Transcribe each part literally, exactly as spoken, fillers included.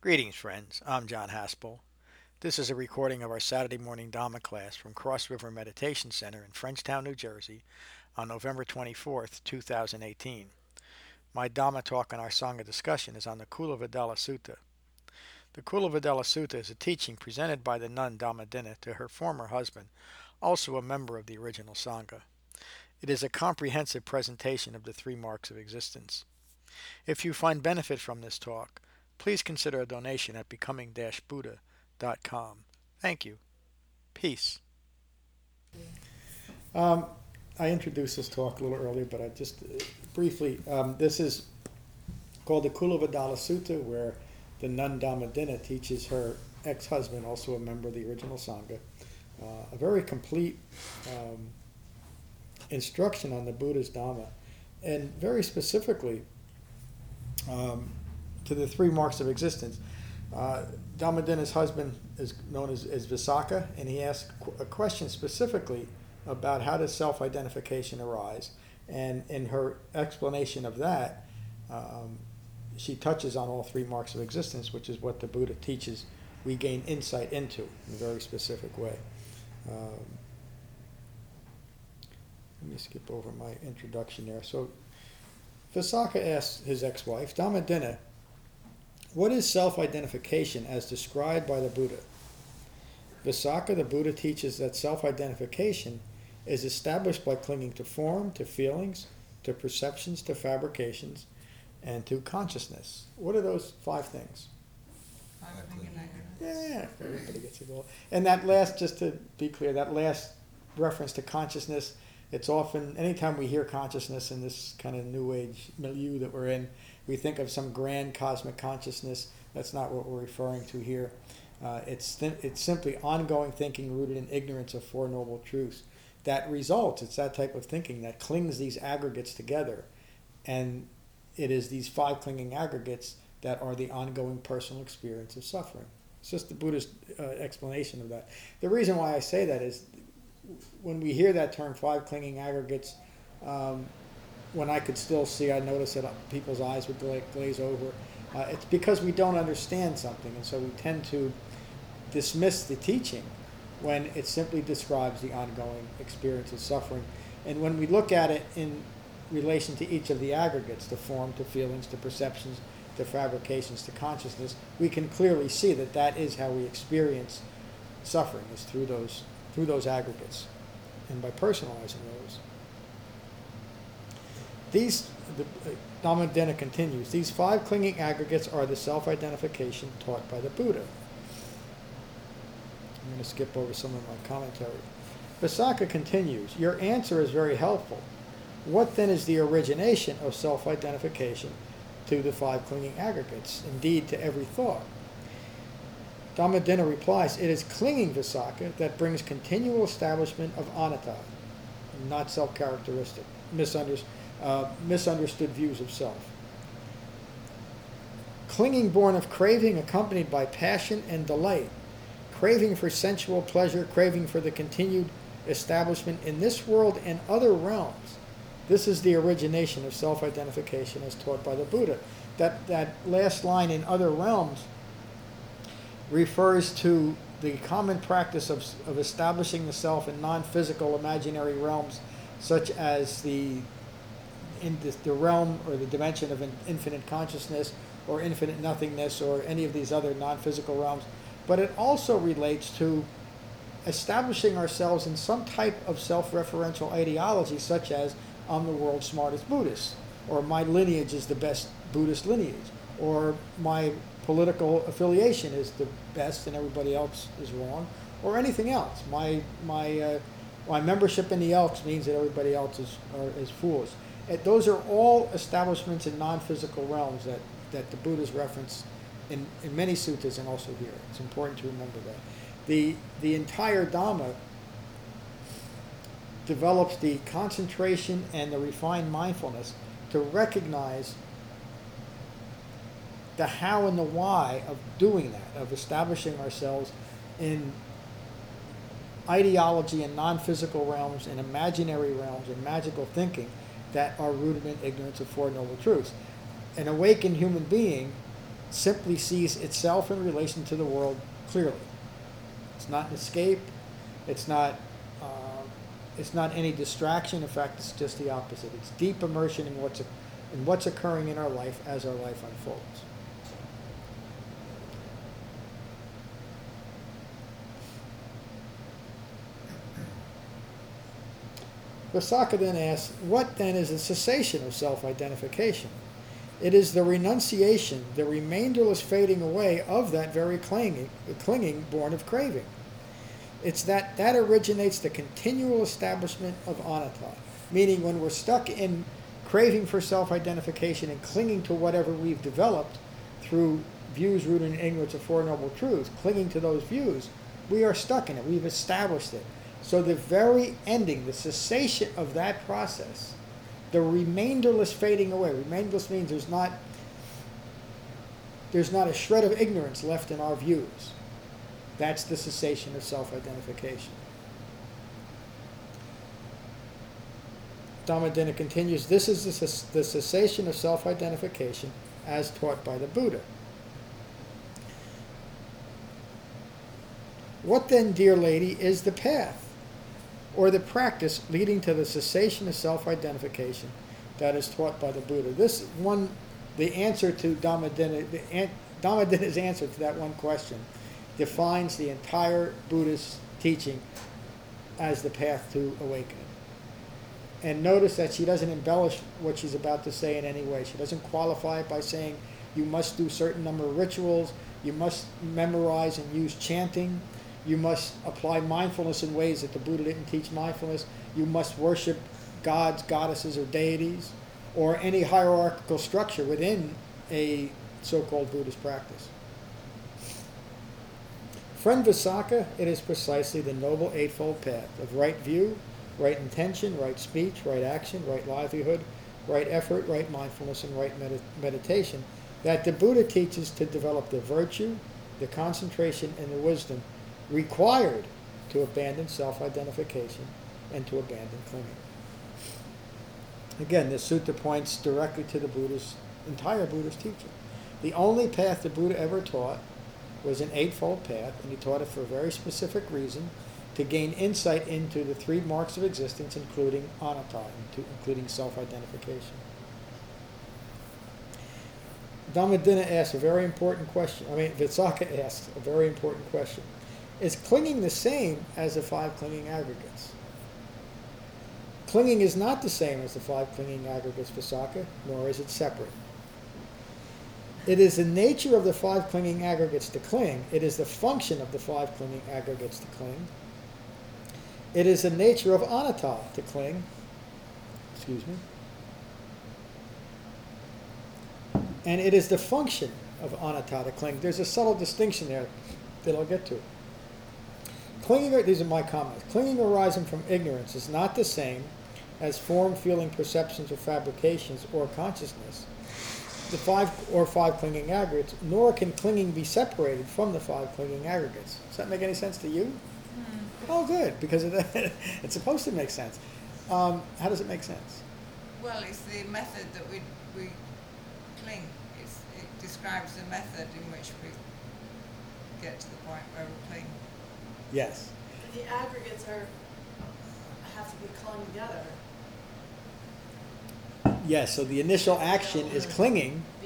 Greetings, friends. I'm John Haspel. This is a recording of our Saturday morning Dhamma class from Cross River Meditation Center in Frenchtown, New Jersey on November twenty-fourth, two thousand eighteen. My Dhamma talk and our Sangha discussion is on the Kulavadala Sutta. The Kulavadala Sutta is a teaching presented by the nun Dhammadinna to her former husband, also a member of the original Sangha. It is a comprehensive presentation of the three marks of existence. If you find benefit from this talk, please consider a donation at becoming buddha dot com. Thank you. Peace. Um, I introduced this talk a little earlier, but I just uh, briefly, um, this is called the Kulavadala Sutta, where the nun Dhammadinna teaches her ex-husband, also a member of the original Sangha, uh, a very complete um, instruction on the Buddha's Dhamma, and very specifically um, to the three marks of existence. Uh, Dhammadinna's husband is known as, as Visakha, and he asked a question specifically about how does self-identification arise. And in her explanation of that, um, she touches on all three marks of existence, which is what the Buddha teaches we gain insight into in a very specific way. Um, let me skip over my introduction there. So Visakha asks his ex-wife, Dhammadinna, what is self-identification as described by the Buddha? Visakha, the Buddha teaches that self-identification is established by clinging to form, to feelings, to perceptions, to fabrications, and to consciousness. What are those five things? Yeah, everybody gets it all. And that last, just to be clear, that last reference to consciousness, it's often, anytime we hear consciousness in this kind of new age milieu that we're in, we think of some grand cosmic consciousness. That's not what we're referring to here. Uh, it's th- it's simply ongoing thinking rooted in ignorance of Four Noble Truths. That results, it's that type of thinking that clings these aggregates together. And it is these five clinging aggregates that are the ongoing personal experience of suffering. It's just the Buddhist uh, explanation of that. The reason why I say that is when we hear that term, five clinging aggregates, um, when I could still see, I noticed that people's eyes would gla- glaze over. Uh, it's because we don't understand something, and so we tend to dismiss the teaching when it simply describes the ongoing experience of suffering. And when we look at it in relation to each of the aggregates, to form, to feelings, to perceptions, to fabrications, to consciousness, we can clearly see that that is how we experience suffering, is through those through those aggregates, and by personalizing those. These, the, uh, Dhammadinna continues, these five clinging aggregates are the self-identification taught by the Buddha. I'm going to skip over some of my commentary. Visakha continues, your answer is very helpful. What then is the origination of self-identification to the five clinging aggregates, indeed to every thought? Dhammadinna replies, it is clinging, Visakha, that brings continual establishment of anatta, not self-characteristic, misunderstood. Uh, misunderstood views of self. Clinging born of craving accompanied by passion and delight, craving for sensual pleasure, craving for the continued establishment in this world and other realms. This is the origination of self-identification as taught by the Buddha. That, that last line, in other realms, refers to the common practice of, of establishing the self in non-physical imaginary realms, such as the in the, the realm or the dimension of infinite consciousness or infinite nothingness or any of these other non-physical realms. But it also relates to establishing ourselves in some type of self-referential ideology, such as I'm the world's smartest Buddhist, or my lineage is the best Buddhist lineage, or my political affiliation is the best and everybody else is wrong, or anything else. My my uh, my membership in the Elks means that everybody else is are, is foolish. And those are all establishments in non-physical realms that, that the Buddha's reference in, in many suttas and also here. It's important to remember that. The, the entire Dhamma develops the concentration and the refined mindfulness to recognize the how and the why of doing that, of establishing ourselves in ideology in non-physical realms, in imaginary realms, in magical thinking, that are rooted in ignorance of Four Noble Truths. An awakened human being simply sees itself in relation to the world clearly. It's not an escape. It's not, uh, it's not any distraction. In fact, it's just the opposite. It's deep immersion in what's, in what's occurring in our life as our life unfolds. Vasaka then asks, what then is the cessation of self-identification? It is the renunciation, the remainderless fading away of that very clinging, clinging born of craving. It's that that originates the continual establishment of anatta, meaning when we're stuck in craving for self-identification and clinging to whatever we've developed through views rooted in ignorance of Four Noble Truths, clinging to those views, we are stuck in it. We've established it. So the very ending, the cessation of that process, the remainderless fading away. Remainderless means there's not, there's not a shred of ignorance left in our views. That's the cessation of self-identification. Dhammadinna continues, this is the, the cessation of self-identification as taught by the Buddha. What then, dear lady, is the path, or the practice leading to the cessation of self-identification that is taught by the Buddha? This one, the answer to Dhammadinna, the an, Dhammadinna's answer to that one question defines the entire Buddhist teaching as the path to awakening. And notice that she doesn't embellish what she's about to say in any way. She doesn't qualify it by saying you must do certain number of rituals, you must memorize and use chanting, you must apply mindfulness in ways that the Buddha didn't teach mindfulness. You must worship gods, goddesses, or deities, or any hierarchical structure within a so-called Buddhist practice. Friend Vasaka, it is precisely the Noble Eightfold Path of right view, right intention, right speech, right action, right livelihood, right effort, right mindfulness, and right med- meditation that the Buddha teaches to develop the virtue, the concentration, and the wisdom required to abandon self-identification and to abandon clinging. Again, this sutta points directly to the Buddha's entire Buddhist teaching. The only path the Buddha ever taught was an eightfold path, and he taught it for a very specific reason, to gain insight into the three marks of existence, including anatta, including self-identification. Dhammadinna asks a very important question. I mean, Vasaka asks a very important question. Is clinging the same as the five clinging aggregates? Clinging is not the same as the five clinging aggregates, Vasaka, nor is it separate. It is the nature of the five clinging aggregates to cling. It is the function of the five clinging aggregates to cling. It is the nature of anatta to cling. Excuse me. And it is the function of anatta to cling. There's a subtle distinction there that I'll get to. Clinging, these are my comments. Clinging arising from ignorance is not the same as form, feeling, perceptions, or fabrications, or consciousness, the five or five clinging aggregates, nor can clinging be separated from the five clinging aggregates. Does that make any sense to you? Mm. Oh, good, because it, it's supposed to make sense. Um, how does it make sense? Well, it's the method that we we cling. It's, it describes the method in which we get to the point where we cling. Yes. The aggregates are have to be clung together. Yes, so the initial action is clinging. Be,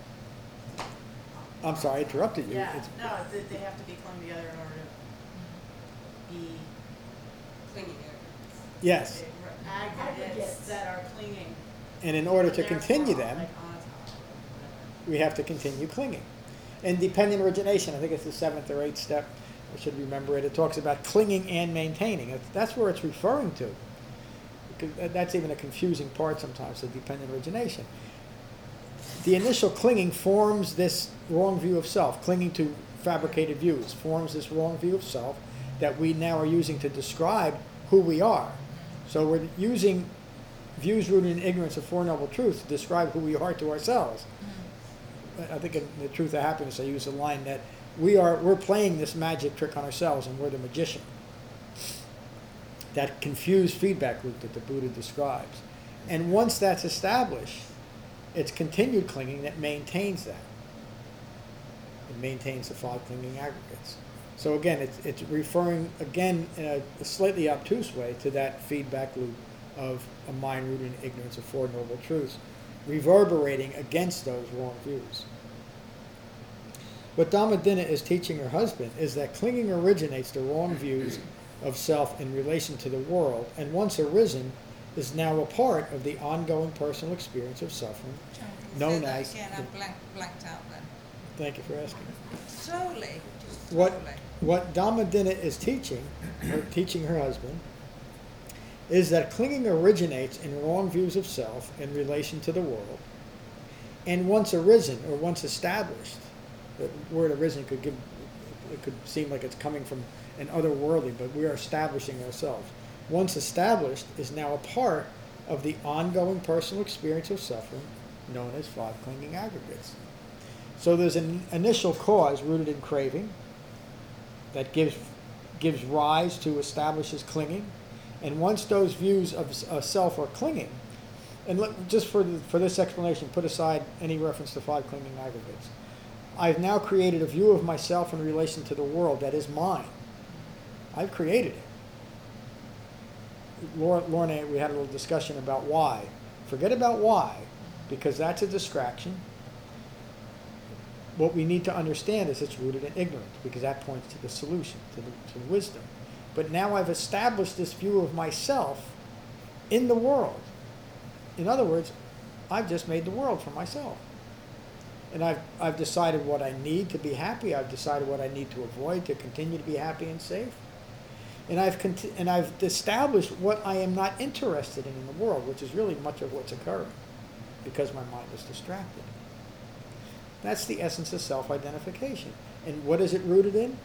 I'm sorry, I interrupted you. yeah, It's, no, they, they have to be clung together in order to be Clinging. yes. aggregates that are clinging. And in order to Therefore, continue them, like on top, whatever. we have to continue clinging. And dependent origination, I think it's the seventh or eighth step, I should remember it, it talks about clinging and maintaining. It's, that's where it's referring to. Because that's even a confusing part sometimes, the dependent origination. The initial clinging forms this wrong view of self. Clinging to fabricated views forms this wrong view of self that we now are using to describe who we are. So we're using views rooted in ignorance of Four Noble Truths to describe who we are to ourselves. I think in The Truth of Happiness, I use a line that we are, we're playing this magic trick on ourselves and we're the magician. That confused feedback loop that the Buddha describes. And once that's established, it's continued clinging that maintains that. It maintains the five clinging aggregates. So again, it's, it's referring, again, in a, a slightly obtuse way to that feedback loop of a mind rooted in ignorance of Four Noble Truths, reverberating against those wrong views. What Dhammadinna is teaching her husband is that clinging originates the wrong views of self in relation to the world, and once arisen, is now a part of the ongoing personal experience of suffering, John, can you known say that as again? the- I'm blank, blanked out then. Thank you for asking. Slowly, just What, slowly. what Dhammadinna is teaching, her, teaching her husband, is that clinging originates in wrong views of self in relation to the world, and once arisen or once established, the word arisen could give, it could seem like it's coming from an otherworldly, but we are establishing ourselves. Once established is now a part of the ongoing personal experience of suffering known as five clinging aggregates. So there's an initial cause rooted in craving that gives, gives rise to establishes clinging. And once those views of uh, self are clinging, and look, just for, the, for this explanation, put aside any reference to five clinging aggregates. I've now created a view of myself in relation to the world that is mine. I've created it. Laura, Laura and I, we had a little discussion about why. Forget about why, because that's a distraction. What we need to understand is it's rooted in ignorance, because that points to the solution, to the, to the wisdom. But now I've established this view of myself in the world. In other words, I've just made the world for myself. And I've, I've decided what I need to be happy. I've decided what I need to avoid to continue to be happy and safe. And I've, conti- and I've established what I am not interested in in the world, which is really much of what's occurring, because my mind is distracted. That's the essence of self-identification. And what is it rooted in?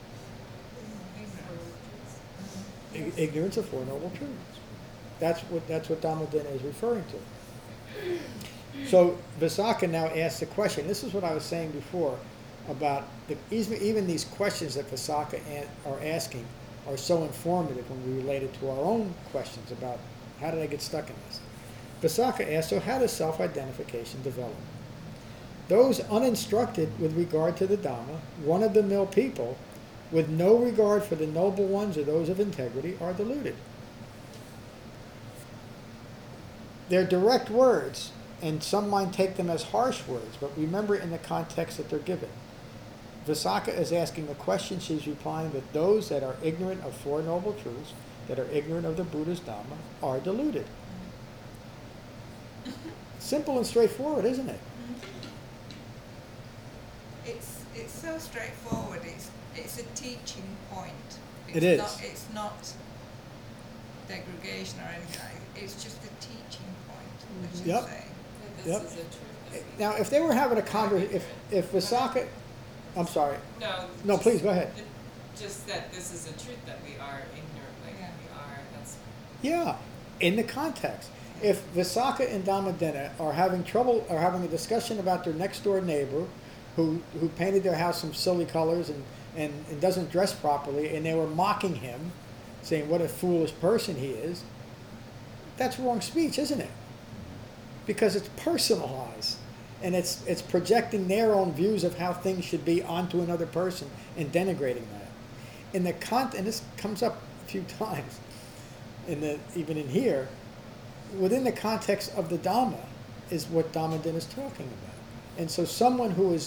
I- ignorance of Four Noble Truths. That's what, that's what Dhammadinna is referring to. So Visakha now asks the question. This is what I was saying before about the, even, even these questions that Visakha a- are asking are so informative when we relate it to our own questions about how did I get stuck in this. Visakha asks, so how does self-identification develop? Those uninstructed with regard to the Dhamma, one-of-the-mill people, with no regard for the noble ones or those of integrity, are deluded. They're direct words, and some might take them as harsh words, but remember in the context that they're given. Visakha is asking a question. She's replying that those that are ignorant of Four Noble Truths, that are ignorant of the Buddha's Dhamma, are deluded. Simple and straightforward, isn't it? It's it's so straightforward. It's it's a teaching point. It's It is. Not, it's not degradation or anything. It's just a teaching point that she's Yep. saying. This Yep. is a truth that we Now, if they were having a conversation, if, if Visakha, I'm sorry, No. no, just- please, go ahead. it- Just that this is a truth that we are ignorant, like Yeah. we are, that's, Yeah, in the context. If Visakha and Dhammadinna are having trouble, are having a discussion about their next door neighbor who, who painted their house some silly colors and, and, and doesn't dress properly, and they were mocking him, saying what a foolish person he is, that's wrong speech, isn't it? Because it's personalized. And it's, it's projecting their own views of how things should be onto another person and denigrating that. In the con- and this comes up a few times, in the, even in here, within the context of the Dhamma is what Dhammadinna is talking about. And so someone who is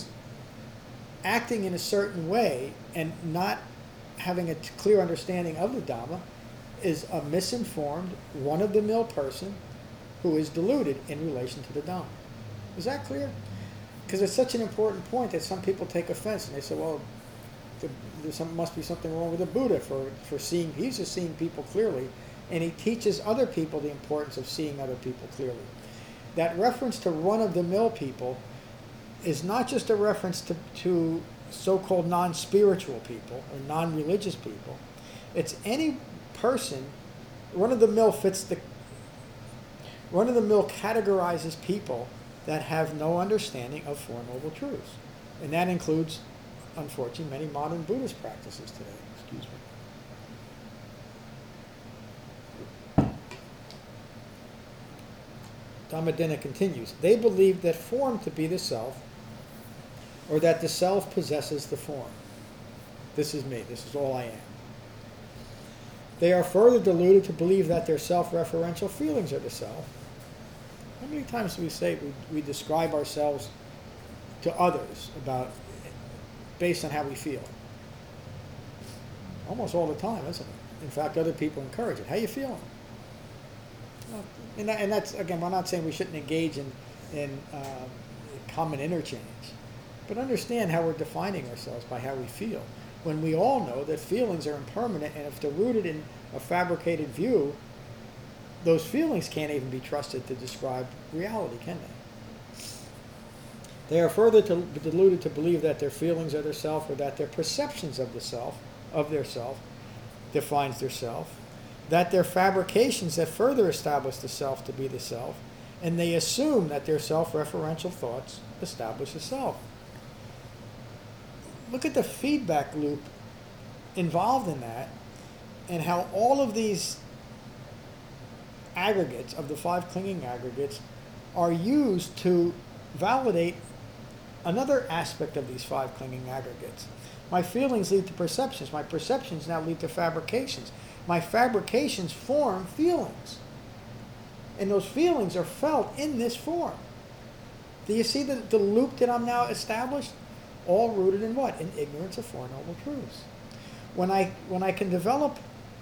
acting in a certain way and not having a t- clear understanding of the Dhamma is a misinformed, one-of-the-mill person who is deluded in relation to the Dhamma. Is that clear? Because it's such an important point that some people take offense and they say, well, the, there some, must be something wrong with the Buddha for, for seeing, he's just seeing people clearly, and he teaches other people the importance of seeing other people clearly. That reference to run-of-the-mill people is not just a reference to, to so-called non-spiritual people or non-religious people. It's any person, run-of-the-mill fits the, run-of-the-mill categorizes people that have no understanding of Four Noble Truths. And that includes, unfortunately, many modern Buddhist practices today. Excuse me. Dhammadinna continues, they believe that form to be the self, or that the self possesses the form. This is me, this is all I am. They are further deluded to believe that their self-referential feelings are the self. How many times do we say we, we describe ourselves to others about based on how we feel? Almost all the time, isn't it? In fact, other people encourage it. How you feeling? Well, and, that, and that's, again, we're not saying we shouldn't engage in, in um, common interchange, but understand how we're defining ourselves by how we feel. When we all know that feelings are impermanent, and if they're rooted in a fabricated view, those feelings can't even be trusted to describe reality, can they? They are further to, deluded to believe that their feelings are their self, or that their perceptions of the self, of their self, defines their self, that their fabrications that further establish the self to be the self, and they assume that their self-referential thoughts establish the self. Look at the feedback loop involved in that, and how all of these aggregates of the five clinging aggregates are used to validate another aspect of these five clinging aggregates. My feelings lead to perceptions. My perceptions now lead to fabrications. My fabrications form feelings. And those feelings are felt in this form. Do you see the, the loop that I'm now established? All rooted in what? In ignorance of Four Noble Truths. When I, when I can develop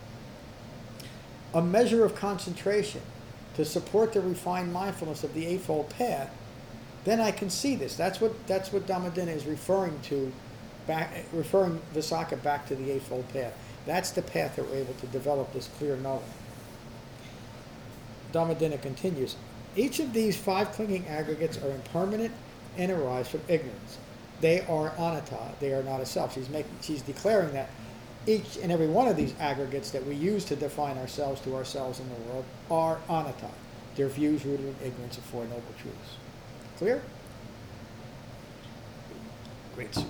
a measure of concentration to support the refined mindfulness of the Eightfold Path, then I can see this. That's what, that's what Dhammadinna is referring to, back, referring Visakha back to the Eightfold Path. That's the path that we're able to develop this clear knowing. Dhammadinna continues, each of these five clinging aggregates are impermanent and arise from ignorance. They are anatta, they are not a self. She's making, she's declaring that each and every one of these aggregates that we use to define ourselves to ourselves in the world are anatta. They're views rooted in ignorance of Four Noble Truths. Clear? Great sutta.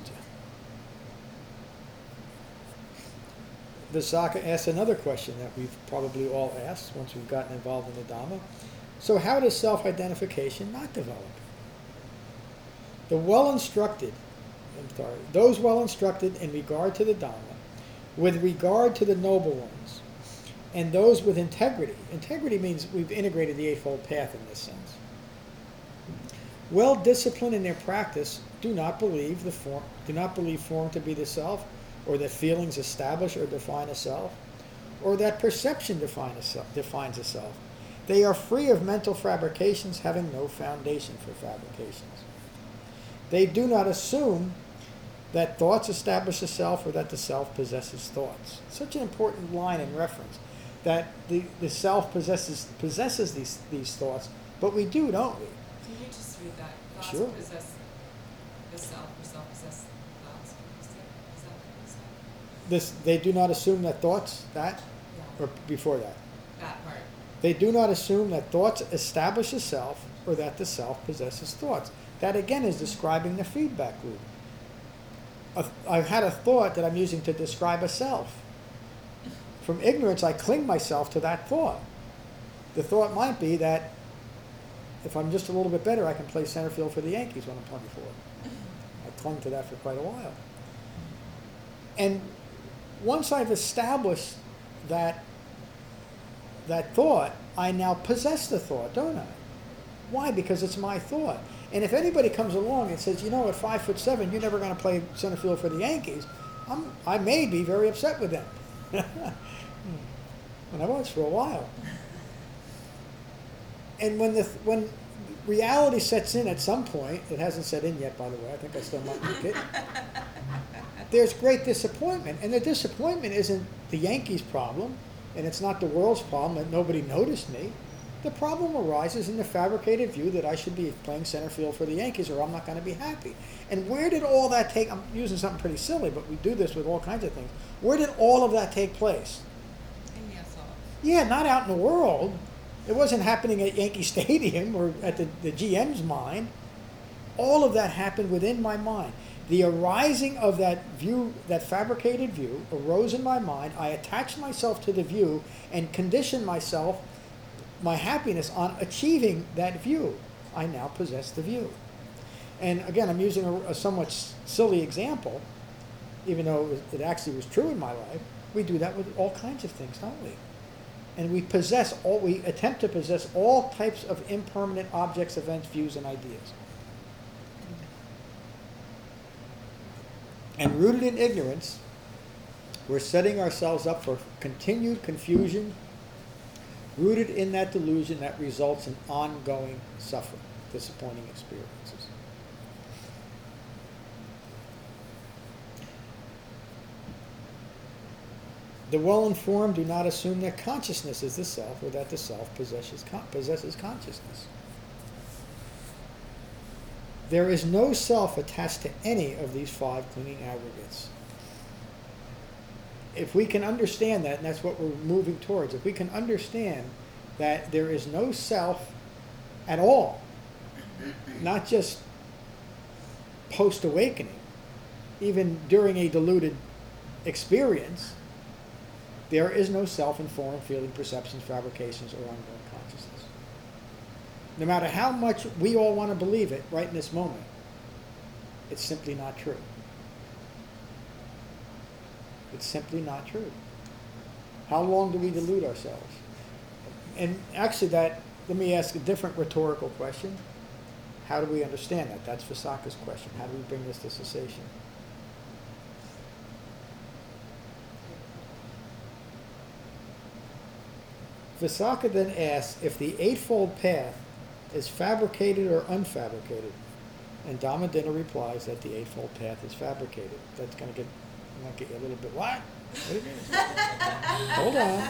Visakha asks another question that we've probably all asked once we've gotten involved in the Dhamma. So how does self-identification not develop? The well-instructed, I'm sorry, those well-instructed in regard to the Dhamma, with regard to the noble ones, and those with integrity. Integrity means we've integrated the Eightfold Path in this sense. Well-disciplined in their practice do not believe the form, do not believe form to be the self, or that feelings establish or define a self, or that perception define a self, defines a self. They are free of mental fabrications, having no foundation for fabrications. They do not assume that thoughts establish a self, or that the self possesses thoughts. Such an important line in reference, that the, the self possesses possesses these, these thoughts, but we do, don't we? Can you just read that? Thoughts Sure. possess the self, or self possess thoughts. Is that, is that, is that? This, they do not assume that thoughts, that, Yeah, or before that. that part. They do not assume that thoughts establish a self, or that the self possesses thoughts. That again is describing the feedback loop. A- I've had a thought that I'm using to describe a self. From ignorance, I cling myself to that thought. The thought might be that if I'm just a little bit better, I can play center field for the Yankees when I'm twenty-four. I clung to that for quite a while. And once I've established that, that thought, I now possess the thought, don't I? Why? Because it's my thought. And if anybody comes along and says, you know, at five foot seven, you're never going to play center field for the Yankees, I'm, I may be very upset with them. And I was for a while. And when the when reality sets in at some point, it hasn't set in yet, by the way. I think I still might make it. There's great disappointment, and the disappointment isn't the Yankees' problem, and it's not the world's problem that nobody noticed me. The problem arises in the fabricated view that I should be playing center field for the Yankees, or I'm not going to be happy. And where did all that take? I'm using something pretty silly, but we do this with all kinds of things. Where did all of that take place? In your thoughts. Yeah, not out in the world. It wasn't happening at Yankee Stadium or at the, the G M's mind. All of that happened within my mind. The arising of that view, that fabricated view, arose in my mind. I attached myself to the view and conditioned myself, my happiness, on achieving that view. I now possess the view. And again, I'm using a, a somewhat s- silly example, even though it, was, it actually was true in my life. We do that with all kinds of things, don't we? And we possess all, we attempt to possess all types of impermanent objects, events, views, and ideas. And rooted in ignorance, we're setting ourselves up for continued confusion, rooted in that delusion that results in ongoing suffering, disappointing experiences. The well-informed do not assume that consciousness is the self or that the self possesses, possesses consciousness. There is no self attached to any of these five clinging aggregates. If we can understand that, and that's what we're moving towards, if we can understand that there is no self at all, not just post-awakening, even during a deluded experience, there is no self in form, feeling, perceptions, fabrications, or ongoing consciousness. No matter how much we all want to believe it right in this moment, it's simply not true. It's simply not true. How long do we delude ourselves? And actually that, let me ask a different rhetorical question. How do we understand that? That's Visakha's question. How do we bring this to cessation? Visakha then asks if the Eightfold Path is fabricated or unfabricated. And Dhammadinna replies that the Eightfold Path is fabricated. That's going to get, might get you a little bit, what? What do you mean? Hold on.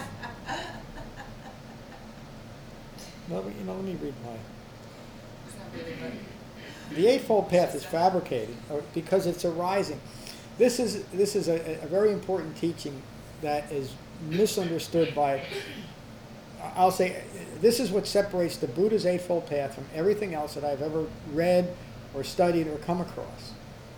No, you know, let me read my... It's not really, but The Eightfold Path is fabricated or because it's arising. This is, this is a, a very important teaching that is misunderstood by... I'll say, this is what separates the Buddha's Eightfold Path from everything else that I've ever read or studied or come across.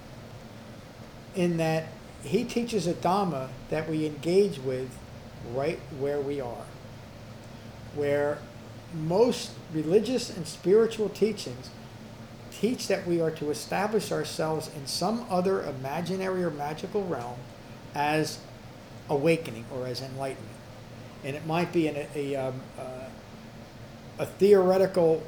In that he teaches a Dhamma that we engage with right where we are. Where most religious and spiritual teachings teach that we are to establish ourselves in some other imaginary or magical realm as awakening or as enlightenment. And it might be in a, a, um, uh, a theoretical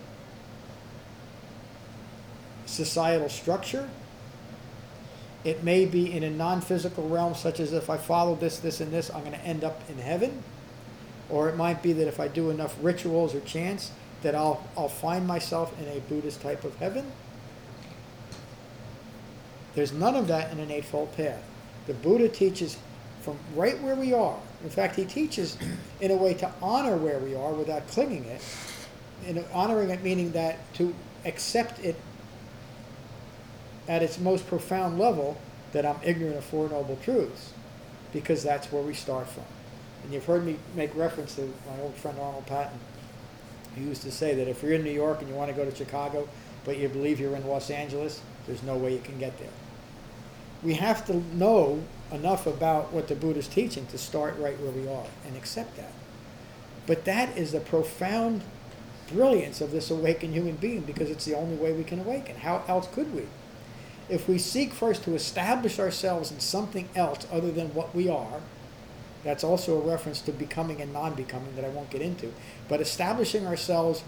societal structure. It may be in a non-physical realm, such as if I follow this, this, and this, I'm going to end up in heaven. Or it might be that if I do enough rituals or chants, that I'll, I'll find myself in a Buddhist type of heaven. There's none of that in an Eightfold Path. The Buddha teaches from right where we are. In fact, he teaches in a way to honor where we are without clinging it. And honoring it meaning that to accept it at its most profound level, that I'm ignorant of Four Noble Truths, because that's where we start from. And you've heard me make reference to my old friend Arnold Patton, who used to say that if you're in New York and you want to go to Chicago, but you believe you're in Los Angeles, there's no way you can get there. We have to know enough about what the Buddha's teaching to start right where we are and accept that. But that is the profound brilliance of this awakened human being, because it's the only way we can awaken. How else could we? If we seek first to establish ourselves in something else other than what we are, that's also a reference to becoming and non-becoming that I won't get into, but establishing ourselves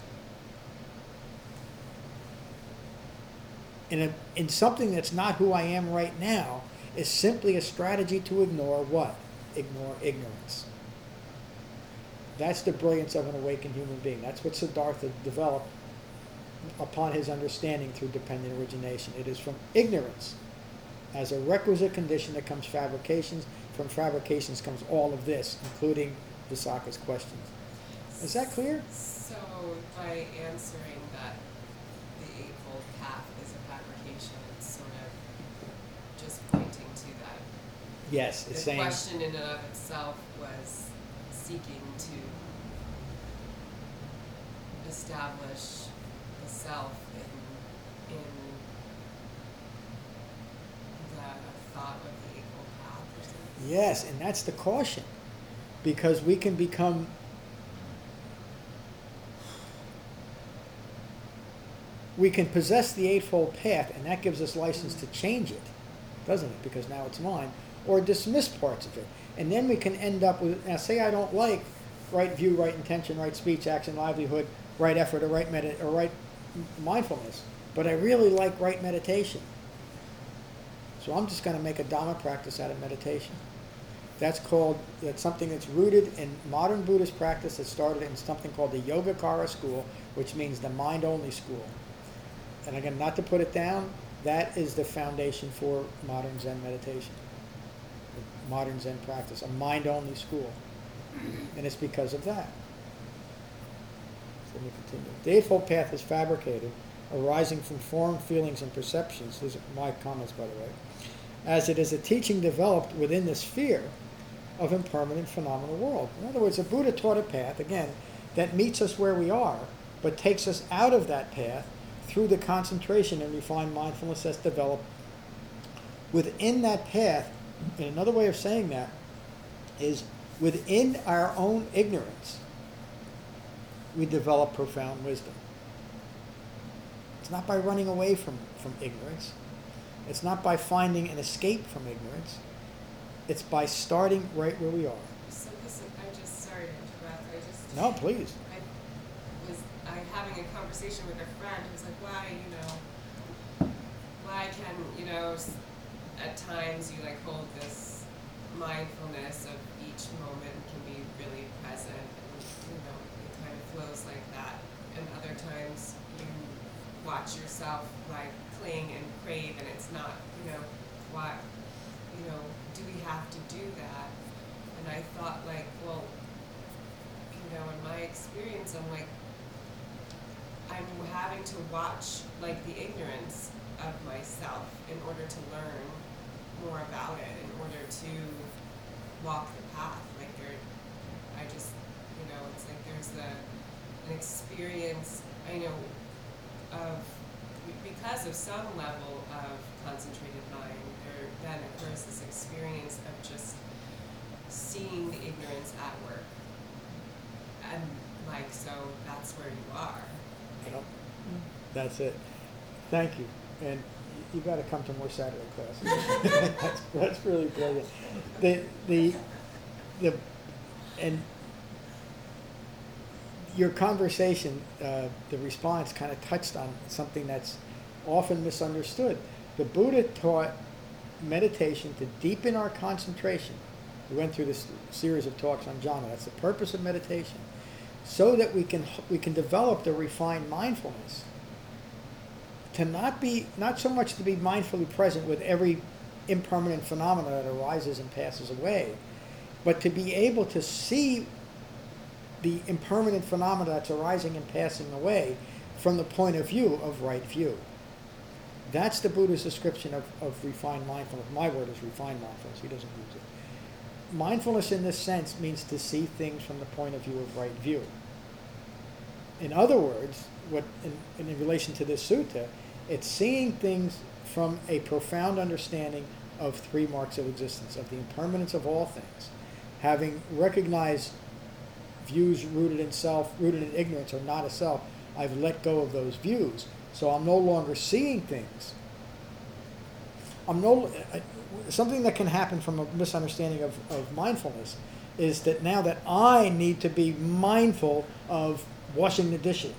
in, a, in something that's not who I am right now is simply a strategy to ignore what? Ignore ignorance. That's the brilliance of an awakened human being. That's what Siddhartha developed upon his understanding through dependent origination. It is from ignorance as a requisite condition that comes fabrications. From fabrications comes all of this, including Visakha's questions. Is that clear? So by answering that the Eightfold Path is a fabrication, it's sort of just pointing to that. Yes, it's The saying... question in and of itself was seeking to establish the self in, in the thought of the Eightfold Path or something. Yes, and that's the caution. Because we can become we can possess the Eightfold Path, and that gives us license to change it, doesn't it? Because now it's mine, or dismiss parts of it. And then we can end up with, now say I don't like right view, right intention, right speech, action, livelihood, right effort, or right medi- or right mindfulness, but I really like right meditation. So I'm just going to make a Dhamma practice out of meditation. That's called, that's something that's rooted in modern Buddhist practice that started in something called the Yogacara school, which means the mind-only school. And again, not to put it down, that is the foundation for modern Zen meditation, modern Zen practice, a mind-only school. And it's because of that. So let me continue. The Eightfold Path is fabricated, arising from form, feelings, and perceptions. These are my comments, by the way. As it is a teaching developed within the sphere of impermanent phenomenal world. In other words, the Buddha taught a path, again, that meets us where we are, but takes us out of that path through the concentration and refined mindfulness that's developed within that path. And another way of saying that is within our own ignorance, we develop profound wisdom. It's not by running away from, from ignorance. It's not by finding an escape from ignorance. It's by starting right where we are. So this, I just, sorry to interrupt, I just. No, please. I was, I having a conversation with a friend who's like, why, you know, why can, you know, s- at times you like hold this mindfulness of each moment can be really present and, you know, it kind of flows like that. And other times you watch yourself like cling and crave and it's not, you know, why, you know, do we have to do that? And I thought like, well, you know, in my experience, I'm like, I'm having to watch like the ignorance of myself in order to learn more about it, in order to walk the path. Like there, I just, you know, it's like there's the, an experience, I know, of, because of some level of concentrated mind, there then occurs this experience of just seeing the ignorance at work. And like, so that's where you are. Yep. That's it. Thank you. And you got to come to more Saturday classes. that's, that's really brilliant. The, the, the, and your conversation, uh, the response kind of touched on something that's often misunderstood. The Buddha taught meditation to deepen our concentration. We went through this series of talks on jhana. That's the purpose of meditation, so that we can we can develop the refined mindfulness. To not be not so much to be mindfully present with every impermanent phenomena that arises and passes away, but to be able to see the impermanent phenomena that's arising and passing away from the point of view of right view. That's the Buddha's description of, of refined mindfulness. My word is refined mindfulness. He doesn't use it. Mindfulness in this sense means to see things from the point of view of right view. In other words, what in, in relation to this sutta, it's seeing things from a profound understanding of three marks of existence, of the impermanence of all things. Having recognized views rooted in self, rooted in ignorance, or not a self, I've let go of those views. So I'm no longer seeing things. I'm no, something that can happen from a misunderstanding of, of mindfulness is that now that I need to be mindful of washing the dishes.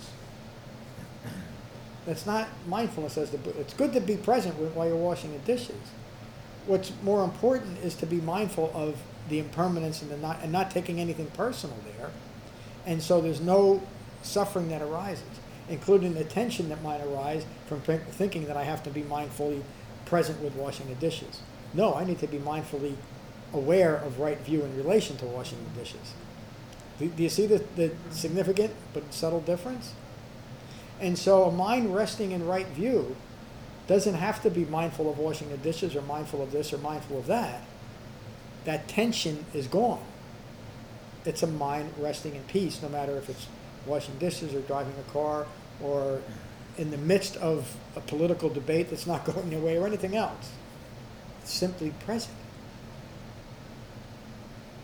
That's not mindfulness as the, it's good to be present while you're washing the dishes. What's more important is to be mindful of the impermanence and the not, and not taking anything personal there. And so there's no suffering that arises, including the tension that might arise from thinking that I have to be mindfully present with washing the dishes. No, I need to be mindfully aware of right view in relation to washing the dishes. Do, do you see the, the significant but subtle difference? And so a mind resting in right view doesn't have to be mindful of washing the dishes or mindful of this or mindful of that. That tension is gone. It's a mind resting in peace, no matter if it's washing dishes or driving a car or in the midst of a political debate that's not going your way or anything else. It's simply present.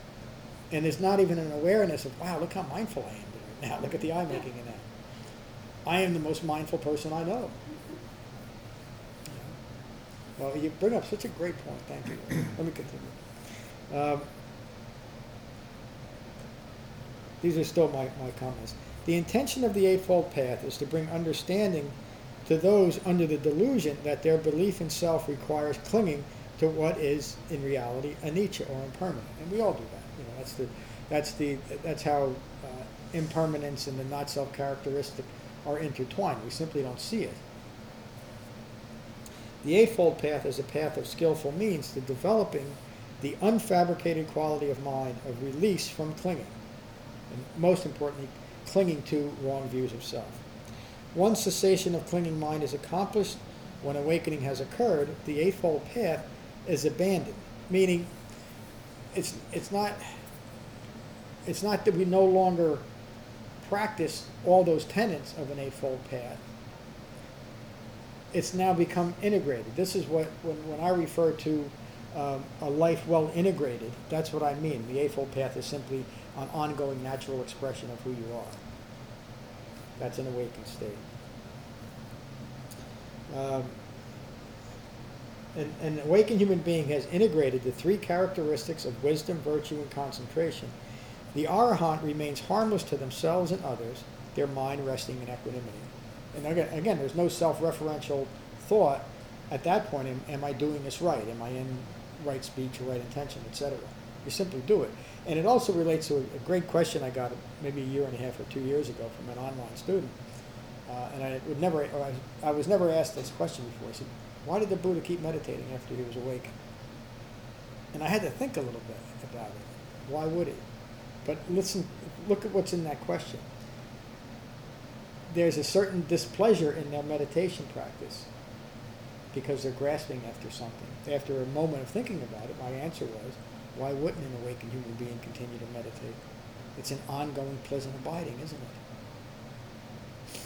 And there's not even an awareness of, wow, look how mindful I am right now. Look at the eye making in that. I am the most mindful person I know. Well, you bring up such a great point. Thank you. Let me continue. Um, these are still my, my comments. The intention of the Eightfold Path is to bring understanding to those under the delusion that their belief in self requires clinging to what is in reality anicca or impermanent, and we all do that. You know, that's the, that's the, that's how uh, impermanence and the not self characteristic are intertwined. We simply don't see it. The Eightfold Path is a path of skillful means to developing the unfabricated quality of mind of release from clinging, and most importantly, clinging to wrong views of self. Once cessation of clinging mind is accomplished, when awakening has occurred, the Eightfold Path is abandoned, meaning it's, it's, not, it's not that we no longer practice all those tenets of an Eightfold Path. It's now become integrated. This is what, when, when I refer to um, a life well integrated, that's what I mean. The Eightfold Path is simply an ongoing natural expression of who you are. That's an awakened state. Um, an, an awakened human being has integrated the three characteristics of wisdom, virtue, and concentration. The Arahant remains harmless to themselves and others, their mind resting in equanimity. And again, again, there's no self-referential thought at that point. Am, am I doing this right? Am I in right speech or right intention, et cetera? You simply do it. And it also relates to a, a great question I got maybe a year and a half or two years ago from an online student. Uh, and I would never, or I, I was never asked this question before. I said, why did the Buddha keep meditating after he was awake? And I had to think a little bit about it. Why would he? But listen, look at what's in that question. There's a certain displeasure in their meditation practice because they're grasping after something. After a moment of thinking about it, my answer was, why wouldn't an awakened human being continue to meditate? It's an ongoing pleasant abiding, isn't it?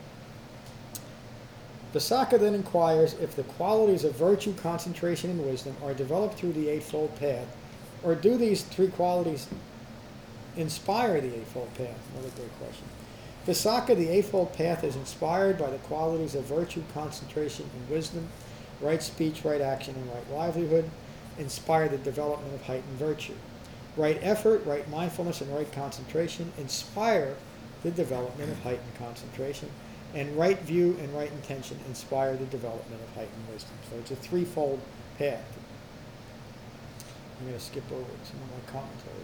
Visakha then inquires if the qualities of virtue, concentration, and wisdom are developed through the Eightfold Path, or do these three qualities inspire the Eightfold Path? Another great question. Visakha, the Eightfold Path, is inspired by the qualities of virtue, concentration, and wisdom. Right speech, right action, and right livelihood inspire the development of heightened virtue. Right effort, right mindfulness, and right concentration inspire the development of heightened concentration. And right view and right intention inspire the development of heightened wisdom. So it's a threefold path. I'm going to skip over some of my commentary.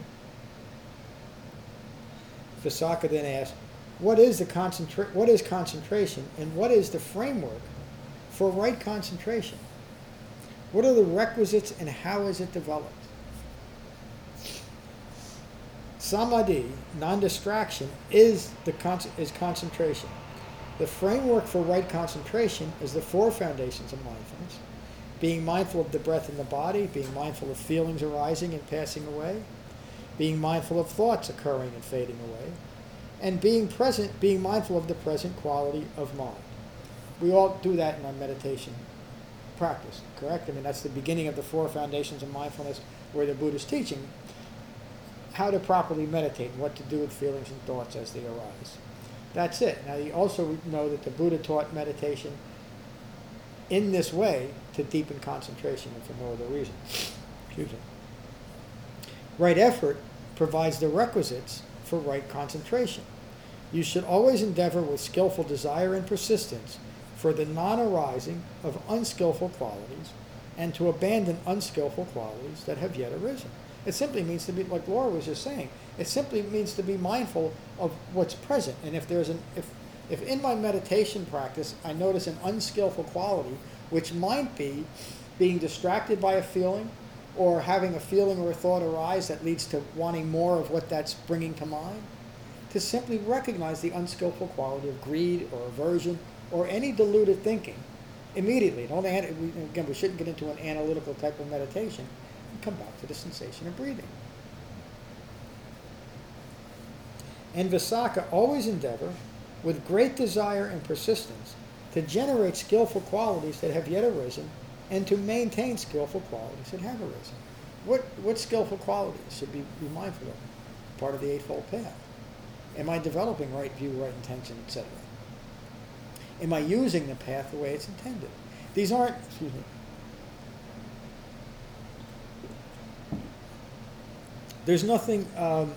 Visakha then asks, what is the concentra- what is concentration, and what is the framework for right concentration? What are the requisites, and how is it developed? Samadhi, non-distraction, is the con- is concentration. The framework for right concentration is the four foundations of mindfulness: being mindful of the breath in the body, being mindful of feelings arising and passing away, being mindful of thoughts occurring and fading away, and being present, being mindful of the present quality of mind. We all do that in our meditation practice, correct? I mean, that's the beginning of the four foundations of mindfulness, where the Buddha is teaching how to properly meditate and what to do with feelings and thoughts as they arise. That's it. Now, you also know that the Buddha taught meditation in this way to deepen concentration, and for no other reason. Excuse me. Right effort provides the requisites for right concentration. You should always endeavor with skillful desire and persistence for the non-arising of unskillful qualities, and to abandon unskillful qualities that have yet arisen. It simply means to be, like Laura was just saying, it simply means to be mindful of what's present. And if there's an, if, if in my meditation practice I notice an unskillful quality, which might be being distracted by a feeling, or having a feeling or a thought arise that leads to wanting more of what that's bringing to mind, to simply recognize the unskillful quality of greed or aversion or any deluded thinking immediately. Don't, again, we shouldn't get into an analytical type of meditation, and come back to the sensation of breathing. And Visakha always endeavor, with great desire and persistence, to generate skillful qualities that have yet arisen, and to maintain skillful qualities that have arisen. What, what skillful qualities should we be mindful of? Part of the Eightfold Path. Am I developing right view, right intention, et cetera? Am I using the path the way it's intended? These aren't, excuse me, there's nothing um,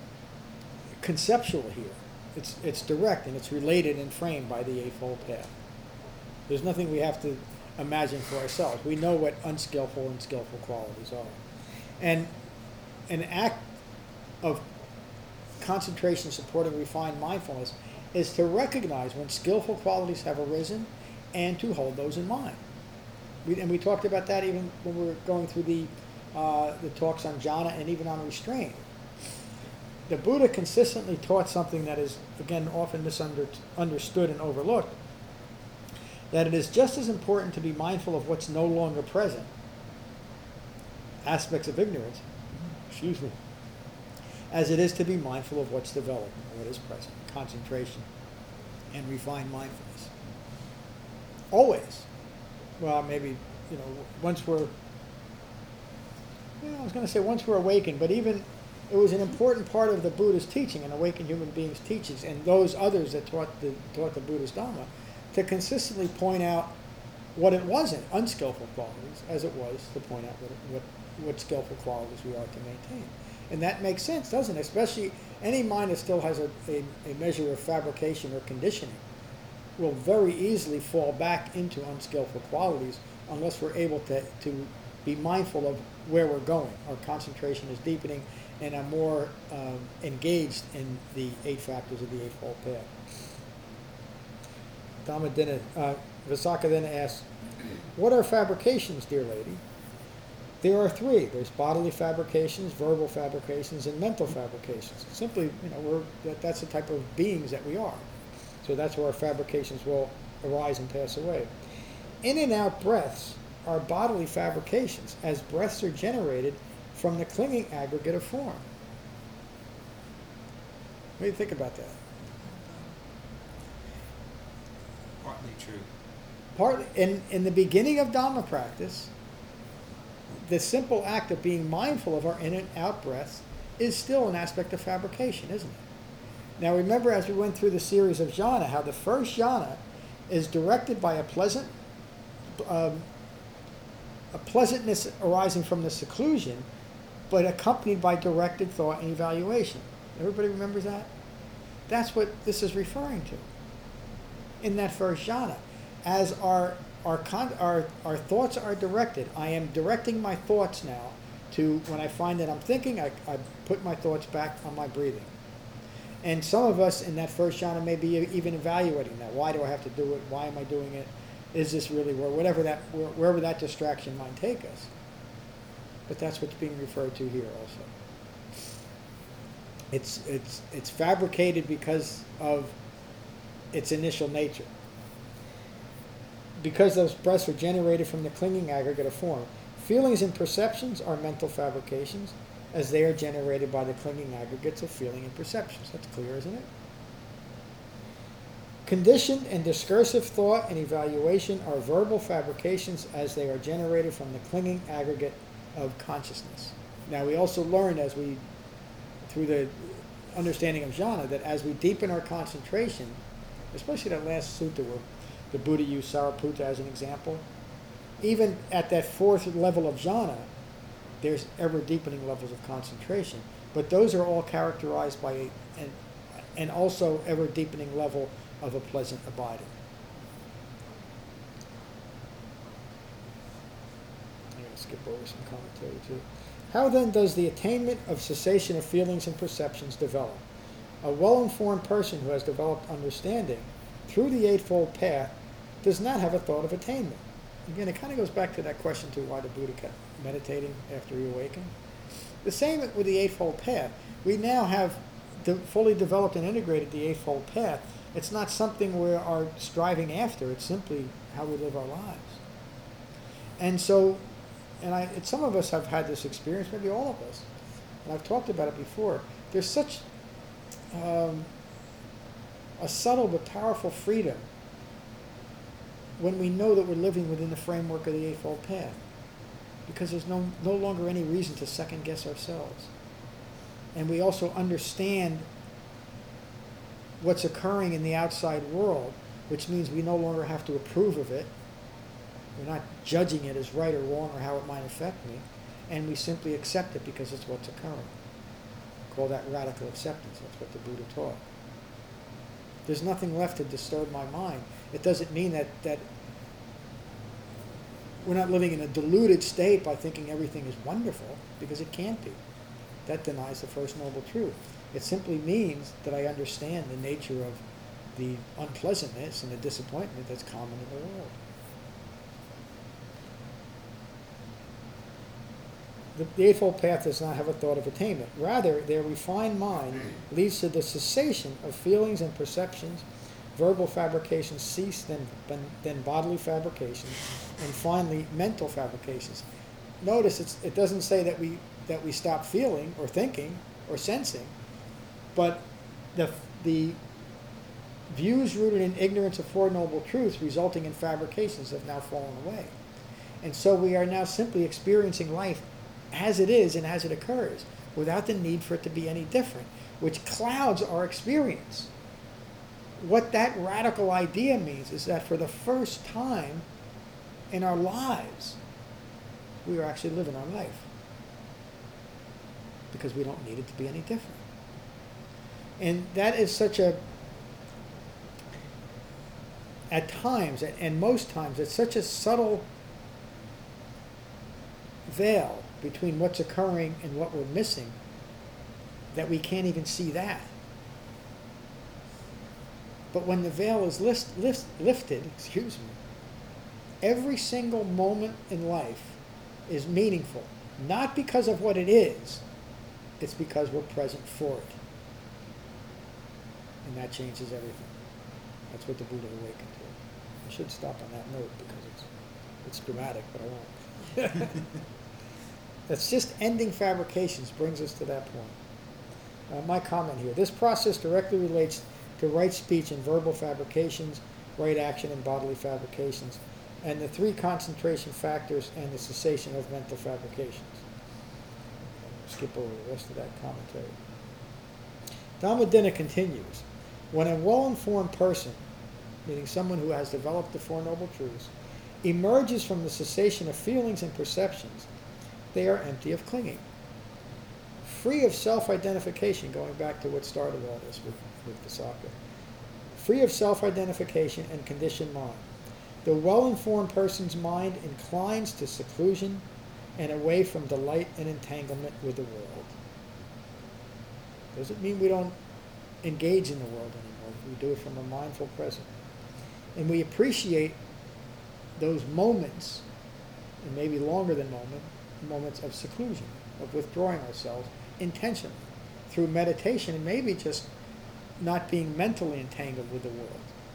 conceptual here. It's, it's direct and it's related and framed by the Eightfold Path. There's nothing we have to imagine for ourselves. We know what unskillful and skillful qualities are. And an act of concentration supporting refined mindfulness is to recognize when skillful qualities have arisen and to hold those in mind. We, and we talked about that even when we were going through the, uh, the talks on jhana and even on restraint. The Buddha consistently taught something that is, again, often misunderstood and overlooked, that it is just as important to be mindful of what's no longer present, aspects of ignorance, excuse me, as it is to be mindful of what's developed, what is present, concentration, and refined mindfulness. Always. Well, maybe, you know, once we're, you know, I was going to say once we're awakened, but even it was an important part of the Buddha's teaching and awakened human beings' teachings and those others that taught the, taught the Buddha's Dhamma to consistently point out what it wasn't, unskillful qualities, as it was to point out what, what, what skillful qualities we are to maintain. And that makes sense, doesn't it? Especially any mind that still has a, a, a measure of fabrication or conditioning will very easily fall back into unskillful qualities unless we're able to, to be mindful of where we're going. Our concentration is deepening and are more um, engaged in the eight factors of the Eightfold Path. Dhammadinna, uh, Visakha then asks, what are fabrications, dear lady? There are three. There's bodily fabrications, verbal fabrications, and mental fabrications. Simply, you know, we're, that, that's the type of beings that we are. So that's where our fabrications will arise and pass away. In and out breaths are bodily fabrications, as breaths are generated from the clinging aggregate of form. What do you think about that? Partly true. Partly, in, in the beginning of Dhamma practice, the simple act of being mindful of our in and out breaths is still an aspect of fabrication, isn't it? Now remember, as we went through the series of jhana, how the first jhana is directed by a pleasant, um, a pleasantness arising from the seclusion, but accompanied by directed thought and evaluation. Everybody remembers that? That's what this is referring to in that first jhana. As our our, con- our our thoughts are directed, I am directing my thoughts now to, when I find that I'm thinking, I, I put my thoughts back on my breathing. And some of us in that first jhana may be even evaluating that. Why do I have to do it? Why am I doing it? Is this really where, whatever that, wherever that distraction might take us? But that's what's being referred to here also. It's, it's, it's fabricated because of its initial nature. Because those breaths are generated from the clinging aggregate of form, feelings and perceptions are mental fabrications, as they are generated by the clinging aggregates of feeling and perceptions. That's clear, isn't it? Conditioned and discursive thought and evaluation are verbal fabrications, as they are generated from the clinging aggregate of consciousness. Now, we also learned as we, through the understanding of jhana, that as we deepen our concentration, especially that last sutta where the Buddha used Sariputta as an example, even at that fourth level of jhana, there's ever deepening levels of concentration. But those are all characterized by a, an, and also ever deepening level of a pleasant abiding. I'm going to skip over some commentary too. How then does the attainment of cessation of feelings and perceptions develop? A well-informed person who has developed understanding through the Eightfold Path does not have a thought of attainment. Again, it kind of goes back to that question too, why the Buddha kept meditating after he awakened. The same with the Eightfold Path. We now have de- fully developed and integrated the Eightfold Path. It's not something we are striving after. It's simply how we live our lives. And so, and I, and some of us have had this experience, maybe all of us, and I've talked about it before. There's such um, a subtle but powerful freedom when we know that we're living within the framework of the Eightfold Path, because there's no, no longer any reason to second guess ourselves. And we also understand what's occurring in the outside world which means we no longer have to approve of it. We're not judging it as right or wrong or how it might affect me, and we simply accept it because it's what's occurring. Call that radical acceptance. That's what the Buddha taught. There's nothing left to disturb my mind. It doesn't mean that, that we're not living in a deluded state by thinking everything is wonderful, because it can't be. That denies the First Noble Truth. It simply means that I understand the nature of the unpleasantness and the disappointment that's common in the world. The, the Eightfold Path does not have a thought of attainment. Rather, their refined mind leads to the cessation of feelings and perceptions. Verbal fabrications cease, then, then bodily fabrications, and finally mental fabrications. Notice it's, it doesn't say that we, that we stop feeling or thinking or sensing, but the, the views rooted in ignorance of Four Noble Truths resulting in fabrications have now fallen away. And so we are now simply experiencing life as it is and as it occurs, without the need for it to be any different, which clouds our experience. What that radical idea means is that for the first time in our lives, we are actually living our life, because we don't need it to be any different. And that is such a, at times, and most times, it's such a subtle veil between what's occurring and what we're missing that we can't even see that. But when the veil is list, lift, lifted, excuse me, every single moment in life is meaningful, not because of what it is, it's because we're present for it. And that changes everything. That's what the Buddha awakened to. I should stop on that note because it's, it's dramatic, but I won't. That's just ending fabrications brings us to that point. Uh, my comment here. This process directly relates to right speech and verbal fabrications, right action and bodily fabrications, and the three concentration factors and the cessation of mental fabrications. Skip over the rest of that commentary. Dhammadinna continues. When a well-informed person, meaning someone who has developed the Four Noble Truths, emerges from the cessation of feelings and perceptions, they are empty of clinging. Free of self-identification, going back to what started all this with, with Visakha. Free of self-identification and conditioned mind. The well-informed person's mind inclines to seclusion and away from delight and entanglement with the world. Doesn't mean we don't engage in the world anymore. We do it from a mindful presence. And we appreciate those moments, and maybe longer than moment, moments of seclusion, of withdrawing ourselves intentionally through meditation, and maybe just not being mentally entangled with the world.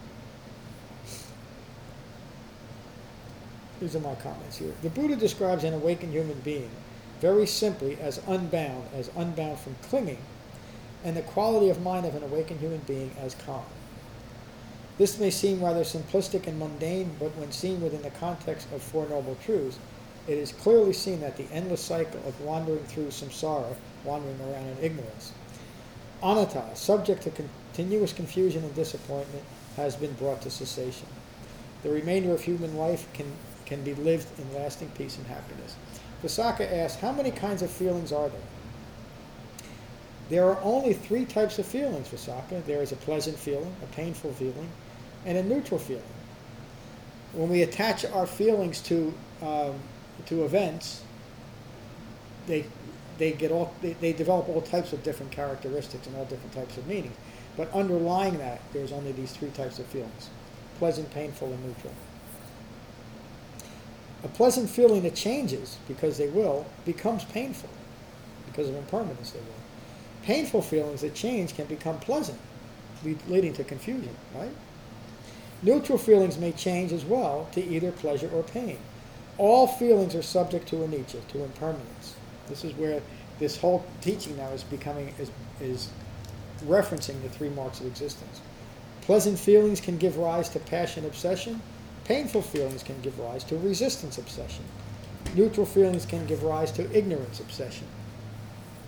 These are my comments here. The Buddha describes an awakened human being very simply as unbound, as unbound from clinging, and the quality of mind of an awakened human being as calm. This may seem rather simplistic and mundane, but when seen within the context of Four Noble Truths, it is clearly seen that the endless cycle of wandering through samsara, wandering around in ignorance, anatta, subject to continuous confusion and disappointment, has been brought to cessation. The remainder of human life can, can be lived in lasting peace and happiness. Visakha asks, how many kinds of feelings are there? There are only three types of feelings, Visakha. There is a pleasant feeling, a painful feeling, and a neutral feeling. When we attach our feelings to um, to events, they they get all they, they develop all types of different characteristics and all different types of meanings. But underlying that, there's only these three types of feelings: pleasant, painful, and neutral. A pleasant feeling that changes, because they will, becomes painful because of impermanence. They will. Painful feelings that change can become pleasant, lead, leading to confusion, right? Neutral feelings may change as well to either pleasure or pain. All feelings are subject to anicca, to impermanence. This is where this whole teaching now is becoming, is, is referencing the three marks of existence. Pleasant feelings can give rise to passion obsession. Painful feelings can give rise to resistance obsession. Neutral feelings can give rise to ignorance obsession.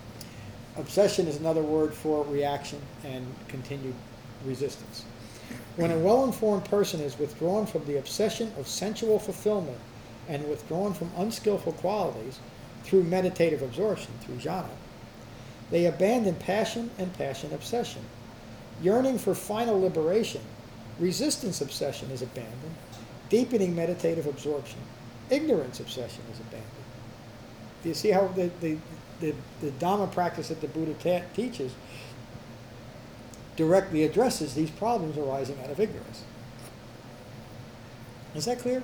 Obsession is another word for reaction and continued resistance. When a well-informed person is withdrawn from the obsession of sensual fulfillment and withdrawn from unskillful qualities through meditative absorption, through jhana, they abandon passion and passion obsession. Yearning for final liberation, resistance obsession is abandoned. Deepening meditative absorption, ignorance obsession is abandoned. Do you see how the, the, the, the Dhamma practice that the Buddha ta- teaches directly addresses these problems arising out of ignorance? Is that clear?